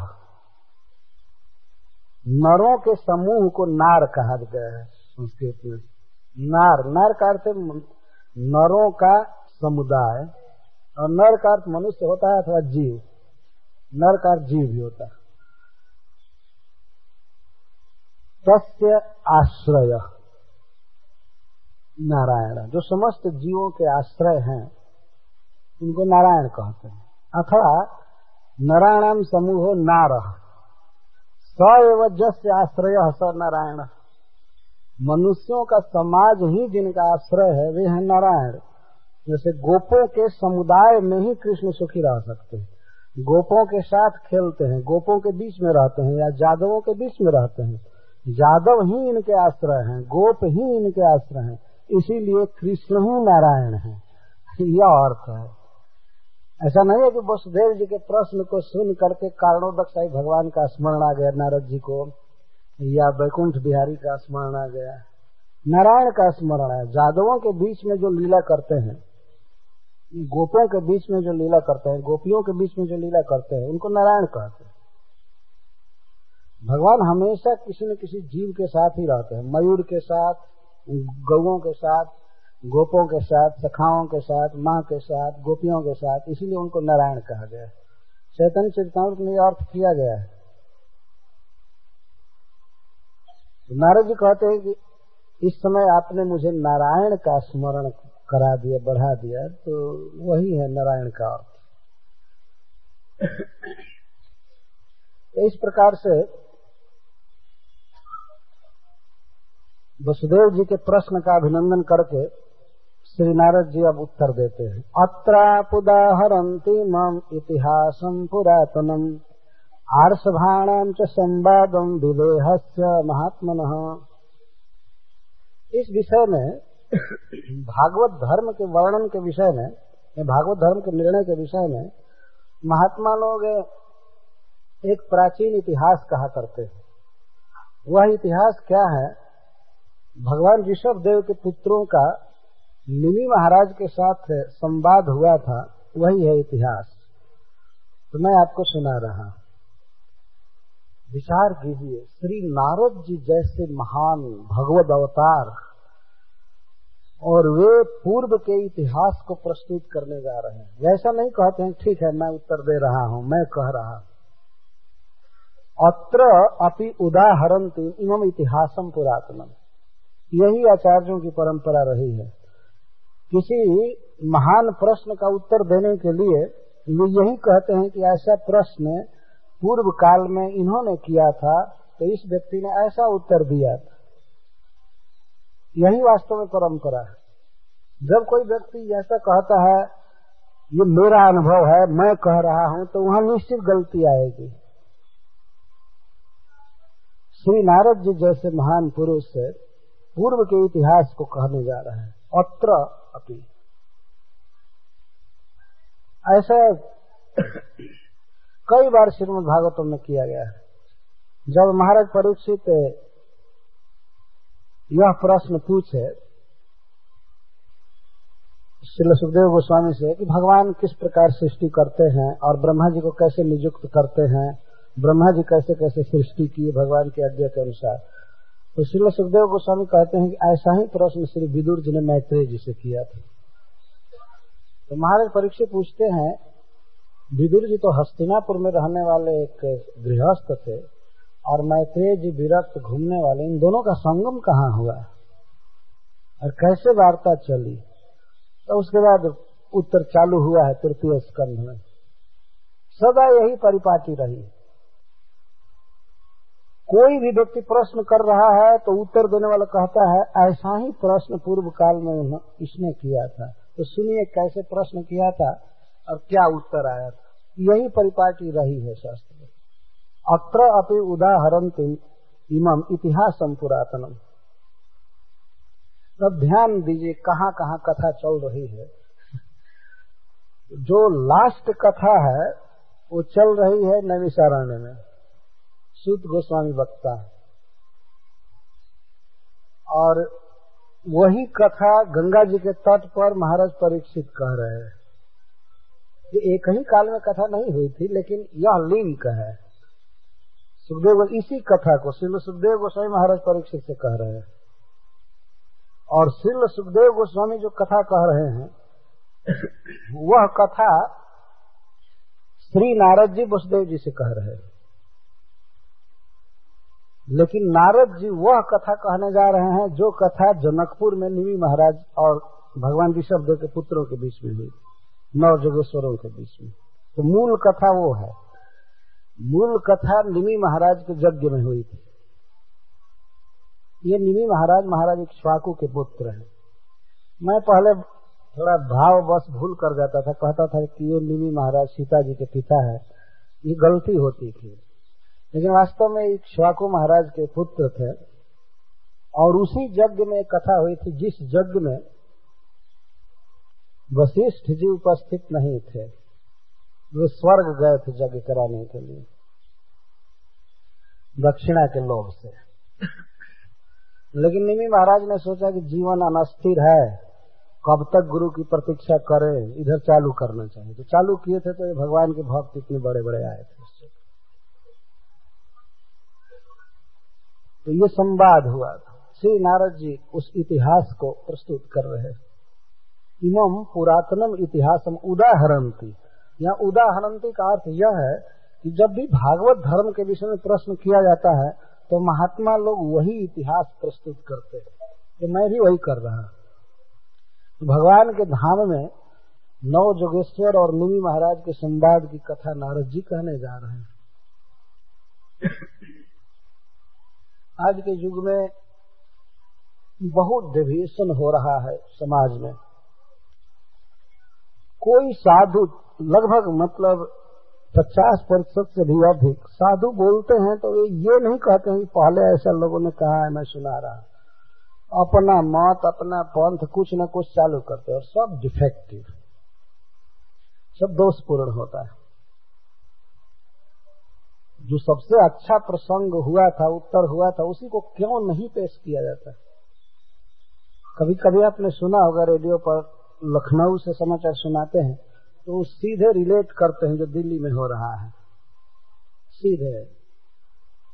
नरों के समूह को नार कहा गया है संस्कृत में। नार, नार का अर्थ नरों का समुदाय, और नर का अर्थ मनुष्य होता है अथवा जीव, नर का अर्थ जीव भी होता है। तस्य आश्रय नारायण, जो समस्त जीवों के आश्रय हैं उनको नारायण कहते हैं। अथवा नराणाम समूहो नार स एव जस्य आश्रय स नारायण, मनुष्यों का समाज ही जिनका आश्रय है वे हैं नारायण। जैसे गोपों के समुदाय में ही कृष्ण सुखी रह सकते हैं, गोपों के साथ खेलते हैं, गोपों के बीच में रहते हैं, या जादवों के बीच में रहते हैं, जादव ही इनके आश्रय हैं, गोप ही इनके आश्रय हैं, इसीलिए कृष्ण ही नारायण है, यह अर्थ है। ऐसा नहीं है कि वसुदेव जी के प्रश्न को सुन करके कारणोदकशाही भगवान का स्मरण आ गया नारद जी को, या वैकुंठ बिहारी का स्मरण आ गया। नारायण का स्मरण है। जादवों के बीच में जो लीला करते हैं, गोपों के बीच में जो लीला करते हैं, गोपियों के बीच में जो लीला करते हैं, उनको नारायण कहते हैं। भगवान हमेशा किसी न किसी जीव के साथ ही रहते हैं, मयूर के साथ, गौओं के साथ, गोपों के साथ, सखाओं के साथ, माँ के साथ, गोपियों के साथ, इसीलिए उनको नारायण कहा गया है। चैतन्य चरितामृत में अर्थ किया गया है। नारद जी कहते हैं कि इस समय आपने मुझे नारायण का स्मरण करा दिया, बढ़ा दिया, तो वही है नारायण का अर्थ। तो इस प्रकार से वसुदेव जी के प्रश्न का अभिनंदन करके श्री नारद जी अब उत्तर देते हैं। अत्रापुदाहरन्ति मम इतिहासं पुरातनम आर्षभाणां च संवादं विदेहस्य महात्मनः। इस विषय में भागवत धर्म के वर्णन के विषय में, भागवत धर्म के निर्णय के विषय में महात्मा लोग एक प्राचीन इतिहास कहा करते हैं। वह इतिहास क्या है? भगवान ऋषभ देव के पुत्रों का निमि महाराज के साथ संवाद हुआ था, वही है इतिहास। तो मैं आपको सुना रहा। विचार कीजिए, श्री नारद जी जैसे महान भगवत अवतार और वे पूर्व के इतिहास को प्रस्तुत करने जा रहे हैं। ऐसा नहीं कहते हैं ठीक है मैं उत्तर दे रहा हूं, मैं कह रहा हूं। अत्र अपि उदाहरन्ति इमम इतिहासम पुरातनम, यही आचार्यों की परंपरा रही है। किसी महान प्रश्न का उत्तर देने के लिए वे यही कहते हैं कि ऐसा प्रश्न पूर्व काल में इन्होंने किया था तो इस व्यक्ति ने ऐसा उत्तर दिया था। यही वास्तव में परंपरा है। जब कोई व्यक्ति ऐसा कहता है ये मेरा अनुभव है, मैं कह रहा हूं, तो वहां निश्चित गलती आएगी। श्री नारद जी जैसे महान पुरुष से पूर्व के इतिहास को कहने जा रहे हैं। अत्र अपि ऐसा कई बार श्रीमद् भागवतम में किया गया है। जब महाराज परीक्षित यह प्रश्न पूछे श्रील सुखदेव गोस्वामी से कि भगवान किस प्रकार सृष्टि करते हैं और ब्रह्मा जी को कैसे नियुक्त करते हैं, ब्रह्मा जी कैसे कैसे सृष्टि किए भगवान की आज्ञा के अनुसार, तो श्रील सुखदेव गोस्वामी कहते हैं कि ऐसा ही प्रश्न श्री विदुर जी ने मैत्रेय जी से किया था। तो महाराज परीक्षित पूछते हैं, विदुर जी तो हस्तिनापुर में रहने वाले एक गृहस्थ थे और मैत्रेय जी विरक्त घूमने वाले, इन दोनों का संगम कहाँ हुआ और कैसे वार्ता चली? तो उसके बाद उत्तर चालू हुआ है तृतीय स्कंध में। सदा यही परिपाटी रही। कोई भी व्यक्ति प्रश्न कर रहा है तो उत्तर देने वाला कहता है ऐसा ही प्रश्न पूर्व काल में इसने किया था, तो सुनिए कैसे प्रश्न किया था और क्या उत्तर आया था। यही परिपाटी रही है शास्त्र में। अत्र अपि उदाहरन्ति इमम इतिहासम पुरातनम। तब ध्यान दीजिए कहाँ कहाँ कथा चल रही है। जो लास्ट कथा है वो चल रही है नैमिषारण्य में, सूत गोस्वामी वक्ता है, और वही कथा गंगा जी के तट पर महाराज परीक्षित कह रहे हैं। ये एक ही काल में कथा नहीं हुई थी, लेकिन यह लिंक है। सुखदेव इसी कथा को श्रील सुखदेव गोस्वामी महाराज परीक्षित से कह रहे हैं, और श्रील सुखदेव गोस्वामी जो कथा कह रहे हैं वह कथा श्री नारद जी वसुदेव जी से कह रहे हैं। लेकिन नारद जी वह कथा कहने जा रहे हैं जो कथा जनकपुर में निमि महाराज और भगवान ऋषभदेव के पुत्रों के बीच में हुई, नौ जोगेश्वरों के बीच में। तो मूल कथा वो है। मूल कथा निमि महाराज के यज्ञ में हुई थी। ये निमि महाराज महाराज इक्ष्वाकु के पुत्र हैं। मैं पहले थोड़ा भाव बस भूल कर जाता था, कहता था कि ये निमि महाराज सीता जी के पिता है। ये गलती होती थी, लेकिन वास्तव में इक्ष्वाकु महाराज के पुत्र थे। और उसी यज्ञ में कथा हुई थी जिस यज्ञ में वशिष्ठ जी उपस्थित नहीं थे, वे स्वर्ग गए थे यज्ञ कराने के लिए दक्षिणा के लोभ से। लेकिन निमि महाराज ने सोचा कि जीवन अनस्थिर है, कब तक गुरु की प्रतीक्षा करें, इधर चालू करना चाहिए। तो चालू किए थे, तो ये भगवान के भक्त इतने बड़े बड़े आए थे। तो ये संवाद हुआ था। श्री नारद जी उस इतिहास को प्रस्तुत कर रहे हैं। इमम पुरातनम इतिहासम उदाहरन्ति। यहाँ उदाहरन्ति का अर्थ यह है कि जब भी भागवत धर्म के विषय में प्रश्न किया जाता है तो महात्मा लोग वही इतिहास प्रस्तुत करते हैं। तो मैं भी वही कर रहा हूं। तो भगवान के धाम में नौ जोगेश्वर और निमि महाराज के संवाद की कथा नारद जी कहने जा रहे हैं। आज के युग में बहुत डेविएशन हो रहा है समाज में। कोई साधु लगभग मतलब पचास प्रतिशत से भी अधिक साधु बोलते हैं तो ये नहीं कहते हैं कि पहले ऐसा लोगों ने कहा है मैं सुना रहा। अपना मत अपना पंथ कुछ न कुछ चालू करते हैं और सब डिफेक्टिव, सब दोषपूर्ण होता है। जो सबसे अच्छा प्रसंग हुआ था, उत्तर हुआ था, उसी को क्यों नहीं पेश किया जाता? कभी कभी आपने सुना होगा रेडियो पर लखनऊ से समाचार सुनाते हैं तो सीधे रिलेट करते हैं जो दिल्ली में हो रहा है, सीधे।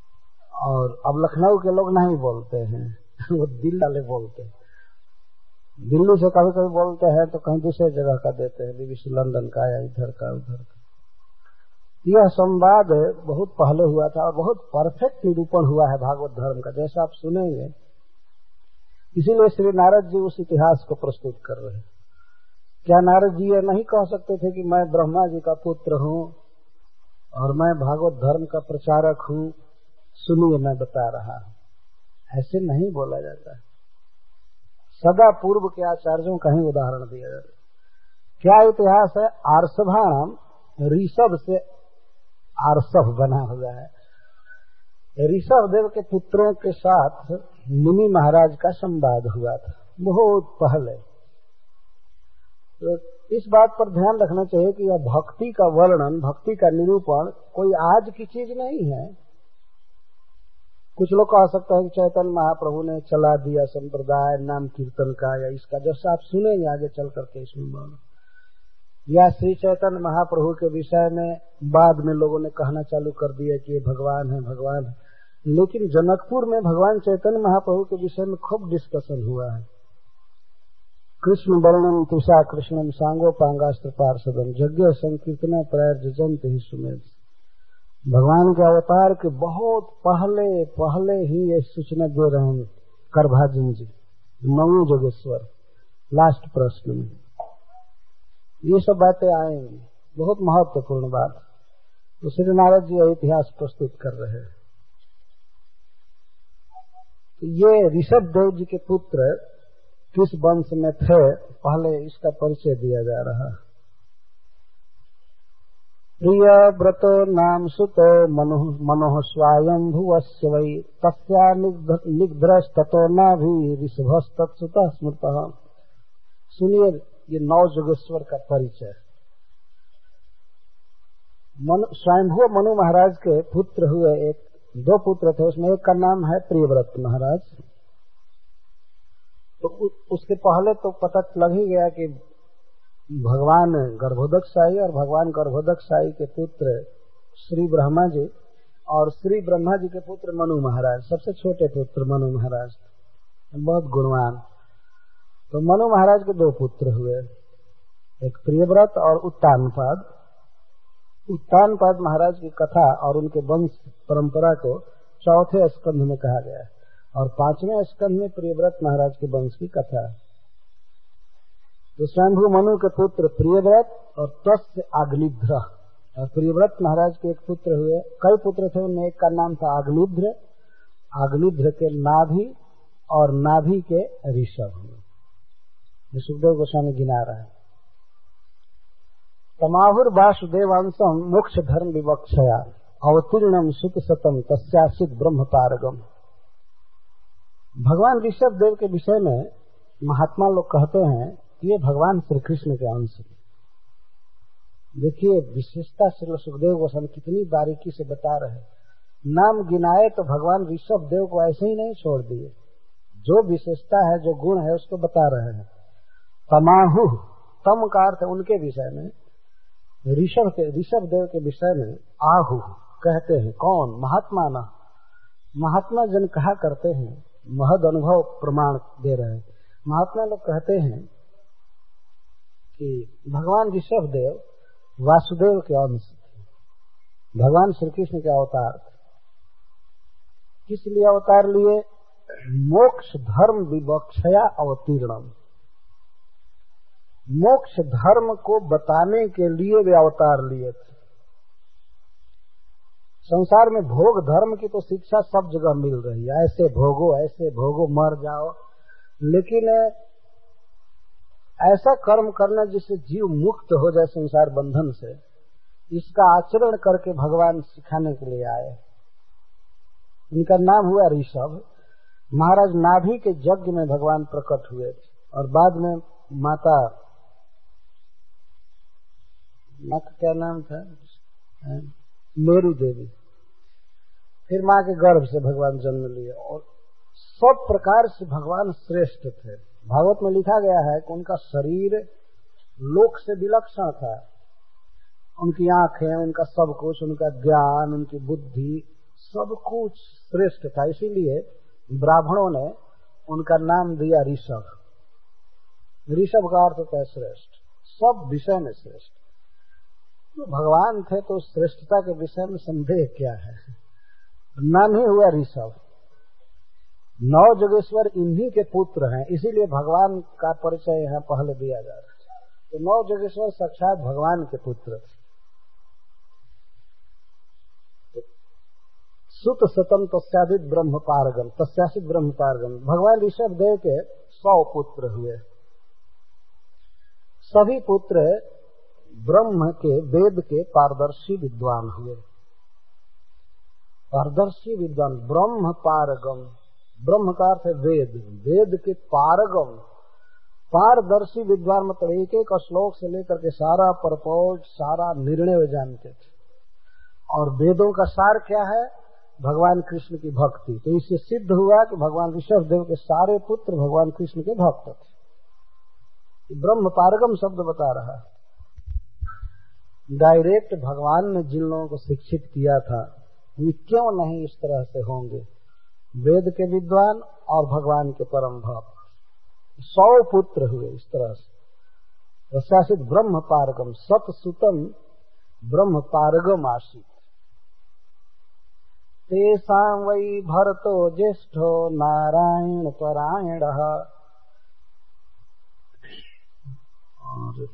और अब लखनऊ के लोग नहीं बोलते हैं वो दिल्ली वाले बोलते हैं। दिल्ली से कभी कभी बोलते हैं तो कहीं दूसरे जगह का देते हैं, बीबीसी लंदन का या इधर का उधर का। यह संवाद बहुत पहले हुआ था और बहुत परफेक्ट निरूपण हुआ है भागवत धर्म का, जैसा आप सुनेंगे। इसीलिए श्री नारद जी उस इतिहास को प्रस्तुत कर रहे हैं। क्या नारद जी ये नहीं कह सकते थे कि मैं ब्रह्मा जी का पुत्र हूं और मैं भागवत धर्म का प्रचारक हूं, सुनिए मैं बता रहा हूं। ऐसे नहीं बोला जाता है। सदा पूर्व के आचार्यों का ही उदाहरण दिया जाता है। क्या इतिहास है? आर्षभाणाम, ऋषभ से आर्षभ बना हुआ है। ऋषभ देव के पुत्रों के साथ मुनि महाराज का संवाद हुआ था बहुत पहले। तो इस बात पर ध्यान रखना चाहिए कि यह भक्ति का वर्णन, भक्ति का निरूपण कोई आज की चीज नहीं है। कुछ लोग कह सकते हैं कि चैतन्य महाप्रभु ने चला दिया संप्रदाय नाम कीर्तन का या इसका, जैसा आप सुनेंगे आगे चल करके इसमें बोलो। या श्री चैतन्य महाप्रभु के विषय में बाद में लोगों ने कहना चालू कर दिया कि ये भगवान है भगवान है। लेकिन जनकपुर में भगवान चैतन्य महाप्रभु के विषय में खूब डिस्कशन हुआ है। कृष्ण वर्णन तुषा कृष्णम सांगोपांगास्त्र पार्षदम यज्ञ संकीर्तन प्रयजंत ही सुमेध। भगवान के अवतार के बहुत पहले पहले ही ये सूचना दे रहे हैं करभाजन जी नवों जोगेश्वर लास्ट प्रश्न में। ये सब बातें आएंगी, बहुत महत्वपूर्ण बात। तो श्री नारद जी इतिहास प्रस्तुत कर रहे हैं। तो ये ऋषभ देव जी के पुत्र किस वंश में थे, पहले इसका परिचय दिया जा रहा है। प्रिय व्रतो नाम सुतो मनोह स्वायं भुवस्य वै तस्या निग्रस्ततो नाभि ऋषभस्तत्सुतः स्मृतः। सुनिए ये नौ जोगेश्वर का परिचय। स्वयंभू मनु महाराज के पुत्र हुए, एक दो पुत्र थे, उसमें एक का नाम है प्रियव्रत महाराज। तो उ, उसके पहले तो पता लग ही गया कि भगवान गर्भोदक साई और भगवान गर्भोदक साई के पुत्र श्री ब्रह्मा जी और श्री ब्रह्मा जी के पुत्र मनु महाराज, सबसे छोटे पुत्र मनु महाराज, बहुत गुणवान। तो मनु महाराज के दो पुत्र हुए, एक प्रियव्रत और उत्तानपाद। उत्तानपाद महाराज की कथा और उनके वंश परंपरा को चौथे स्कंध में कहा गया है और पांचवें स्कंध में प्रियव्रत महाराज के वंश की कथा है। तो स्वयंभू मनु के पुत्र प्रियव्रत और तस्य आग्निध्र। और प्रियव्रत महाराज के एक पुत्र हुए, कई पुत्र थे, उनमें एक का नाम था आग्निध्र। आग्निध्र के नाभि और नाभि के ऋषभ हुए। सुखदेव गोस्वामी गिना रहा है। तमाहुर वासुदेवांशम मोक्ष धर्म विवक्षया अवतीर्णम सुत सतम तस्यासित ब्रह्म पारगम। भगवान ऋषभ देव के विषय में महात्मा लोग कहते हैं कि ये भगवान श्री कृष्ण के अंश हैं। देखिए विशेषता श्री सुखदेव गोस्वामी कितनी बारीकी से बता रहे हैं। नाम गिनाए तो भगवान ऋषभ देव को ऐसे ही नहीं छोड़ दिए, जो विशेषता है जो गुण है उसको बता रहे हैं। तमाहु, तम का अर्थ उनके विषय में, ऋषभ के ऋषभ देव के विषय में आहु कहते हैं। कौन? महात्मा ना महात्मा जन कहा करते हैं, महद अनुभव प्रमाण दे रहे हैं। महात्मा लोग कहते हैं कि भगवान ऋषभ देव वासुदेव के अंश थे, भगवान श्री कृष्ण के अवतार थे। किस लिए अवतार लिए? मोक्ष धर्म विवक्षया अवतीर्णम। मोक्ष धर्म को बताने के लिए वे अवतार लिए थे। संसार में भोग धर्म की तो शिक्षा सब जगह मिल रही है, ऐसे भोगो ऐसे भोगो मर जाओ, लेकिन ऐसा कर्म करना जिससे जीव मुक्त हो जाए संसार बंधन से, इसका आचरण करके भगवान सिखाने के लिए आए। इनका नाम हुआ ऋषभ। महाराज नाभि के यज्ञ में भगवान प्रकट हुए थे और बाद में माता, माँ का क्या नाम था? मेरू देवी। फिर माँ के गर्भ से भगवान जन्म लिए और सब प्रकार से भगवान श्रेष्ठ थे। भागवत में लिखा गया है कि उनका शरीर लोक से विलक्षण था। उनकी आंखें, उनका सब कुछ, उनका ज्ञान, उनकी बुद्धि, सब कुछ श्रेष्ठ था। इसीलिए ब्राह्मणों ने उनका नाम दिया ऋषभ। ऋषभ का अर्थ होता है श्रेष्ठ, सब विषय में श्रेष्ठ। तो भगवान थे तो श्रेष्ठता के विषय में संदेह क्या है। नाम ही हुआ ऋषभ, नौ जोगेश्वर इन्हीं के पुत्र हैं, इसीलिए भगवान का परिचय यहाँ पहले दिया जा रहा है। तो नौ जोगेश्वर साक्षात भगवान के पुत्र थे। सुत सतम तस्यादित ब्रह्म पारगम, तस्यासित ब्रह्म पारगम। भगवान ऋषभ देव के सौ पुत्र हुए। सभी पुत्र ब्रह्म के वेद के पारदर्शी विद्वान हुए। पारदर्शी विद्वान, ब्रह्म पारगम, ब्रह्म का अर्थ है वेद, वेद के पारगम, पारदर्शी विद्वान मतलब एक एक श्लोक से लेकर के सारा परपोज, सारा निर्णय वे जानते थे। और वेदों का सार क्या है? भगवान कृष्ण की भक्ति। तो इससे सिद्ध हुआ कि भगवान ऋषभ देव के सारे पुत्र भगवान कृष्ण के भक्त थे। ब्रह्म पारगम शब्द बता रहा है। डायरेक्ट भगवान ने जिन लोगों को शिक्षित किया था वे क्यों नहीं इस तरह से होंगे, वेद के विद्वान और भगवान के परम भक्त। सौ पुत्र हुए इस तरह से। शासित ब्रह्म पारगम, सत सुतम ब्रह्म पारगम आसीत। तेषां वै भरतो ज्येष्ठो नारायण परायणः। और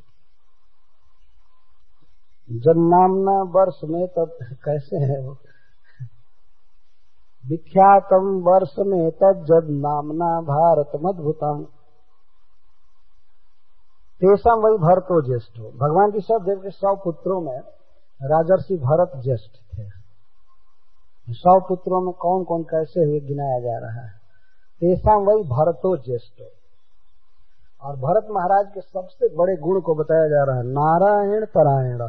जन्नामना वर्ष में तब कैसे है वो, विख्यातम वर्ष में तद जद नामना भारतम अद्भुतम। तेषां वै भरतो ज्येष्ठो, भगवान की सब देव के सौ पुत्रों में राजर्षि भरत ज्येष्ठ थे। सौ पुत्रों में कौन कौन कैसे हुए गिनाया जा रहा है। तेषां वै भरतो ज्येष्ठो, और भरत महाराज के सबसे बड़े गुण को बताया जा रहा है, नारायण परायण,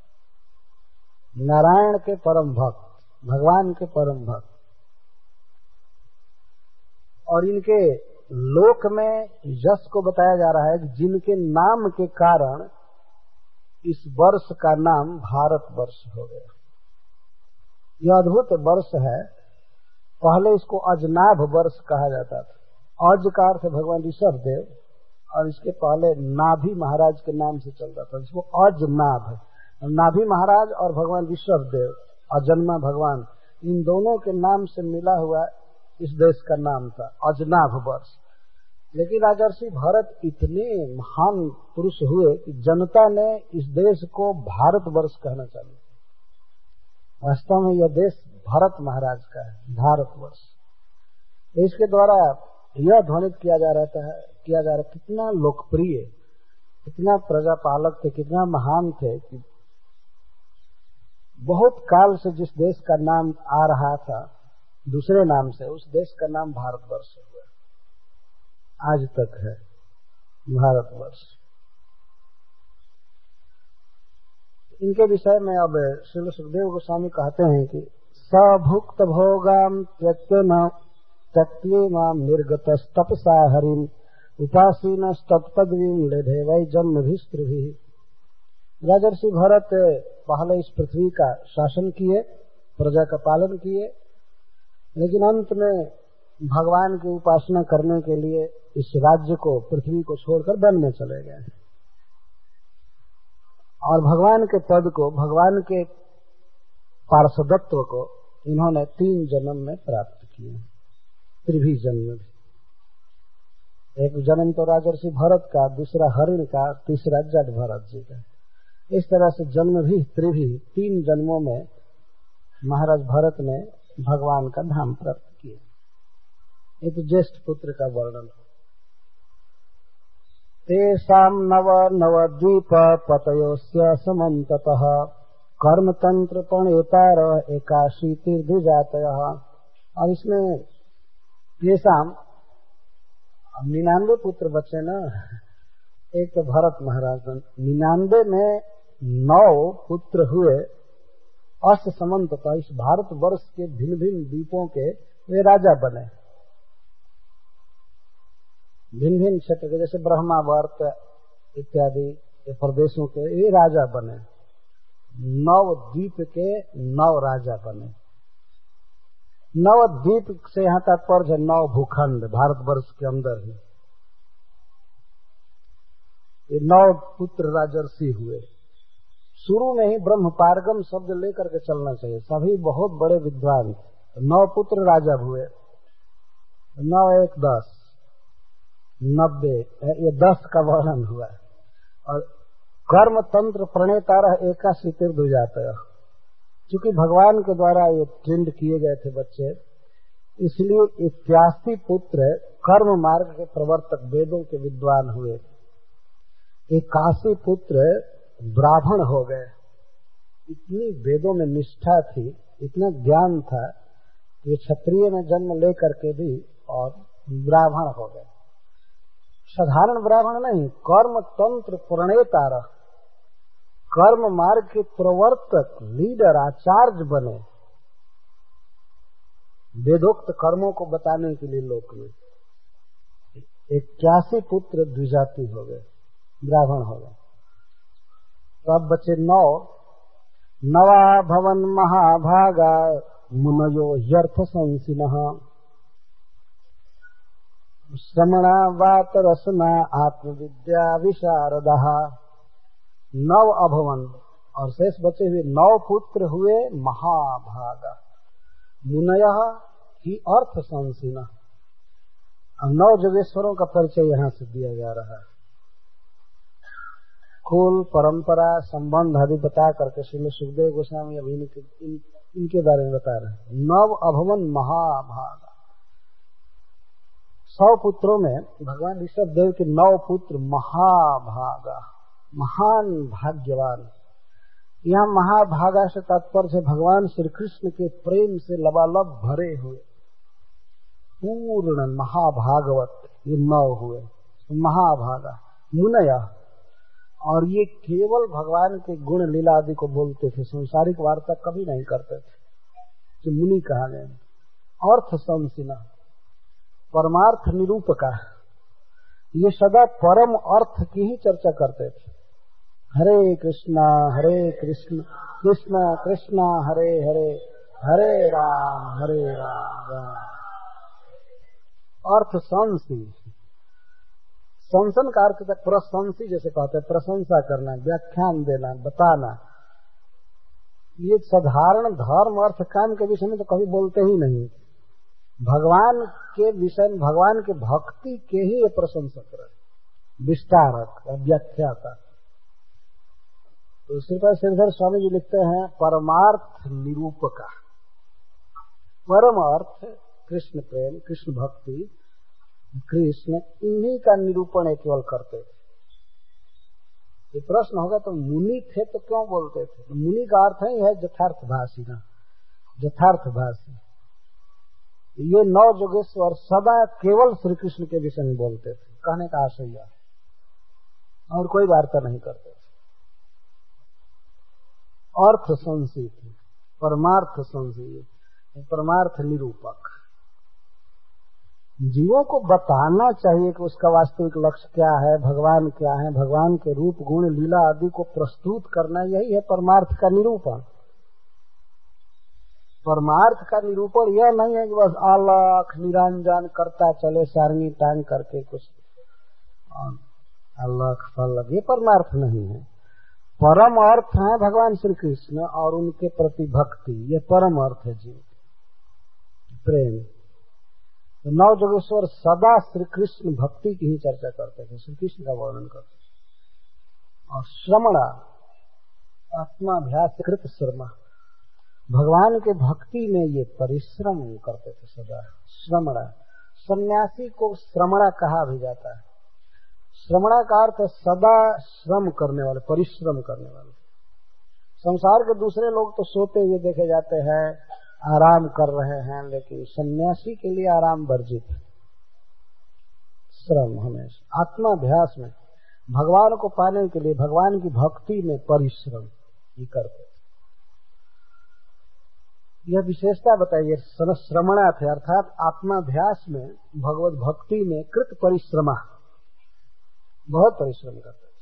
नारायण के परम भक्त, भगवान के परम भक्त। और इनके लोक में यश को बताया जा रहा है कि जिनके नाम के कारण इस वर्ष का नाम भारत वर्ष हो गया। यह अद्भुत वर्ष है। पहले इसको अजनाभ वर्ष कहा जाता था। अज का अर्थ भगवान ऋषभ देव, और इसके पहले नाभि महाराज के नाम से चलता था, इसको अजनाभ। नाभि महाराज और भगवान ऋषभ देव, अजन्मा भगवान, इन दोनों के नाम से मिला हुआ इस देश का नाम था अजनाभ वर्ष। लेकिन राजर्षि भरत इतने महान पुरुष हुए कि जनता ने इस देश को भारत वर्ष कहना चालू किया। वास्तव में यह देश भरत महाराज का है, भारत वर्ष। इसके द्वारा यह ध्वनित किया जा रहता है किया जा रहा कितना लोकप्रिय, कितना प्रजापालक थे, कितना महान थे कि बहुत काल से जिस देश का नाम आ रहा था दूसरे नाम से, उस देश का नाम भारतवर्ष हुआ, आज तक है भारतवर्ष। इनके विषय में अब श्री सुखदेव गोस्वामी कहते हैं कि सभुक्त भोगाम त्यक्तेन त्यक्तेमाम निर्गतस्तपसा हरिम उपासीन तत्पदवीं लेधे वै जन्मभिस्त्रिभिः। राजर्षि भरत पहले इस पृथ्वी का शासन किए, प्रजा का पालन किए, लेकिन अंत में भगवान की उपासना करने के लिए इस राज्य को, पृथ्वी को छोड़कर वन में चले गए और भगवान के पद को, भगवान के पार्षदत्व को इन्होंने तीन जन्म में प्राप्त किए, त्रिभी जन्म भी। एक जन्म तो राजर्षि भरत का, दूसरा हरिण का, तीसरा जड भरत जी का। इस तरह से जन्म भी त्रिभी, तीन जन्मों में महाराज भरत ने भगवान का धाम प्राप्त किया। ये तो ज्येष्ठ पुत्र का वर्णन। तेषां नव नवद्वीप पतयोस्य समन्ततः कर्म तंत्र प्रणेतार एकाशीतिर्द्विजातयः। और इसमें तेषां निन्यानवे पुत्र बचे न, एक तो भरत महाराज, निन्यानवे में नौ पुत्र हुए अस समन्ततः, इस भारत वर्ष के भिन्न भिन्न द्वीपों के वे राजा बने। भिन्न भिन्न क्षेत्र के जैसे ब्रह्मावर्त इत्यादि प्रदेशों के ये राजा बने। नव द्वीप के नौ राजा बने। नव द्वीप से यहाँ तात्पर्य है नौ भूखंड, भारतवर्ष के अंदर ही। ये नौ पुत्र राजर्षि हुए। शुरू में ही ब्रह्म पारगम शब्द लेकर के चलना चाहिए, सभी बहुत बड़े विद्वान। नौ पुत्र राजा हुए, नौ एक दस, नब्बे, ये दस का वर्णन हुआ। और कर्म तंत्र प्रणेता रह एकाशी तीर्थ जाता है। चूंकि भगवान के द्वारा ये ट्रेंड किए गए थे बच्चे, इसलिए इक्यासी पुत्र कर्म मार्ग के प्रवर्तक वेदों के विद्वान हुए। इक्यासी पुत्र ब्राह्मण हो गए। इतनी वेदों में निष्ठा थी, इतना ज्ञान था कि क्षत्रिय में जन्म लेकर के भी और ब्राह्मण हो गए। साधारण ब्राह्मण नहीं, कर्म तंत्र प्रणेता रह, कर्म मार्ग के प्रवर्तक, लीडर, आचार्य बने। वेदोक्त कर्मों को बताने के लिए लोक में इक्यासी पुत्र द्विजाति हो गए, ब्राह्मण हो गए। तो अब बचे नौ। नवा भवन महाभागा मुनयो ह्यर्थ संसिनः श्रमणा वात रसना आत्मविद्या विशारदः। नव अभवन और शेष बचे हुए नौ पुत्र हुए महाभागा। मुनयः ही अर्थ संसिनः। अब नौ योगेश्वरों का परिचय यहाँ से दिया जा रहा है। कुल, परंपरा, संबंध आदि बता करके श्रील सुखदेव गोस्वामी अभी इनके, इन, इनके बारे में बता रहे हैं। नव अभवन महाभागा। सौ पुत्रों में भगवान ऋषभ देव के नौ पुत्र महाभागा, महान भाग्यवान। यहाँ महाभागा से तात्पर्य भगवान श्री कृष्ण के प्रेम से लबालब भरे हुए पूर्ण महाभागवत, ये नौ हुए महाभागा। मुनया, और ये केवल भगवान के गुण लीला आदि को बोलते थे, संसारिक वार्ता कभी नहीं करते थे, जो मुनि कहा गए। अर्थ संसिना, परमार्थ निरूपका, ये सदा परम अर्थ की ही चर्चा करते थे। हरे कृष्णा हरे कृष्ण कृष्ण कृष्ण हरे हरे, हरे राम हरे राम राम। अर्थ संसी, संसन का अर्थ प्रशंसी जैसे कहते हैं, प्रशंसा करना, व्याख्यान देना, बताना। ये साधारण धर्म अर्थ काम के विषय में तो कभी बोलते ही नहीं। भगवान के विषय में, भगवान के भक्ति के ही ये प्रशंसक रहे, विस्तारक, व्याख्याता। तो श्रीपाद श्रीधर स्वामी जी लिखते हैं परमार्थ निरूपका। परम अर्थ कृष्ण प्रेम, कृष्ण भक्ति, कृष्ण, इन्हीं का निरूपण केवल करते थे। ये प्रश्न होगा तो मुनि थे तो क्यों बोलते थे? तो मुनि का अर्थ ही है यथार्थभाषी ना, यथार्थभाषी। ये नौ योगेश्वर सदा केवल श्री कृष्ण के विषय में बोलते थे, कहने का आशय है, और कोई वार्ता नहीं करते थे। अर्थ संसी थे, परमार्थ संसी, परमार्थ निरूपक। जीवों को बताना चाहिए कि उसका वास्तविक लक्ष्य क्या है, भगवान क्या है, भगवान के रूप गुण लीला आदि को प्रस्तुत करना, यही है परमार्थ का निरूपण। परमार्थ का निरूपण यह नहीं है कि बस अलख निरंजन करता चले सारंगी टांग करके कुछ अलख फलक, ये परमार्थ नहीं है। परम अर्थ है भगवान श्री कृष्ण और उनके प्रति भक्ति, ये परम अर्थ है जीव प्रेम। तो नौ योगेश्वर सदा श्री कृष्ण भक्ति की ही चर्चा करते थे, श्री कृष्ण का वर्णन करते थे। और श्रमणा, आत्माभ्यास कृत श्रम, भगवान के भक्ति में ये परिश्रम करते थे सदा। श्रमणा, सन्यासी को श्रमणा कहा भी जाता है। श्रमणा का अर्थ सदा श्रम करने वाले, परिश्रम करने वाले। संसार के दूसरे लोग तो सोते हुए देखे जाते हैं, आराम कर रहे हैं, लेकिन सन्यासी के लिए आराम वर्जित है। श्रम हमेशा आत्माभ्यास में, भगवान को पाने के लिए, भगवान की भक्ति में परिश्रम ही करते। यह विशेषता बताइए, श्रमणा थे, अर्थात आत्माभ्यास में, भगवत भक्ति में कृत परिश्रमा, बहुत परिश्रम करते थे।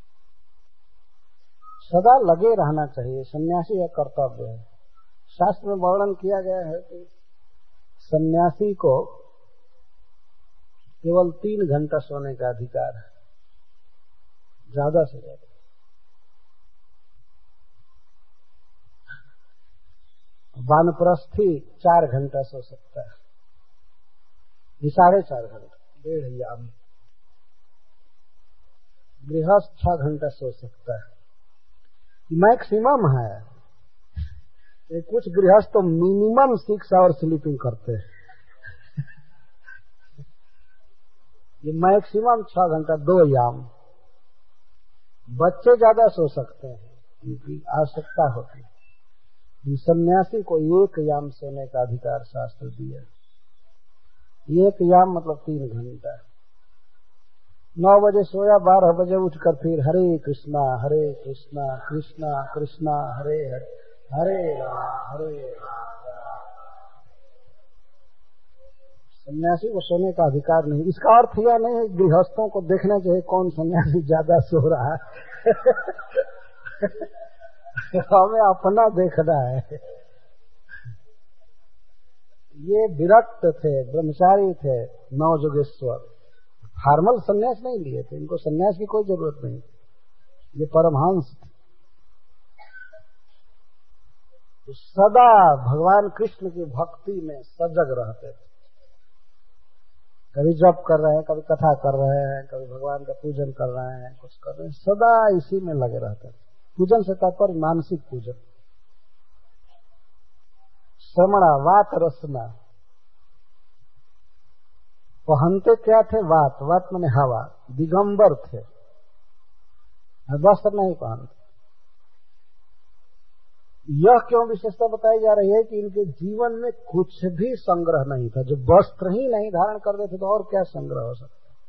सदा लगे रहना चाहिए, सन्यासी का कर्तव्य है। शास्त्र में वर्णन किया गया है कि सन्यासी को केवल तीन घंटा सोने का अधिकार है। ज्यादा से ज्यादा। वानप्रस्थी चार घंटा सो सकता है, ये साढ़े चार घंटा, डेढ़ याम। गृहस्थ छह घंटा सो सकता है, मैक्सिमम है। ये कुछ गृहस्थ तो मिनिमम सिक्स आवर स्लीपिंग करते हैं। ये मैक्सिमम छह घंटा, दो याम। बच्चे ज्यादा सो सकते हैं, उनकी आवश्यकता होती है। सन्यासी को एक याम सोने का अधिकार शास्त्र दिया। एक याम मतलब तीन घंटा। नौ बजे सोया, बारह बजे उठकर फिर हरे कृष्णा हरे कृष्णा कृष्णा कृष्णा हरे हरे हरे राम हरे राम। सन्यासी को सोने का अधिकार नहीं। इसका अर्थ यह नहीं है गृहस्थों को देखना चाहिए कौन सन्यासी ज्यादा सो रहा है। हमें अपना देखना है। ये विरक्त थे, ब्रह्मचारी थे, नवयोगेश्वर, फॉर्मल सन्यास नहीं लिए थे, इनको सन्यास की कोई जरूरत नहीं। ये परमहंस थे, तो सदा भगवान कृष्ण की भक्ति में सजग रहते थे। कभी जप कर रहे हैं, कभी कथा कर रहे हैं, कभी भगवान का पूजन कर रहे हैं, कुछ कर रहे हैं, सदा इसी में लगे रहते थे। पूजन से तात्पर्य मानसिक पूजन। श्रमणा वात रसना, पहनते क्या थे? वात, वात माने हवा, दिगंबर थे, वस्त्र नहीं पहनते। यह क्यों विशेषता बताई जा रही है कि इनके जीवन में कुछ भी संग्रह नहीं था। जो वस्त्र ही नहीं धारण करते थे तो और क्या संग्रह हो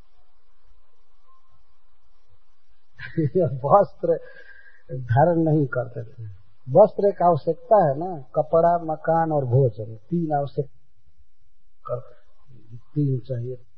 सकता? वस्त्र धारण नहीं करते थे। वस्त्र एक आवश्यकता है ना, कपड़ा, मकान और भोजन, तीन आवश्यक करते, तीन चाहिए।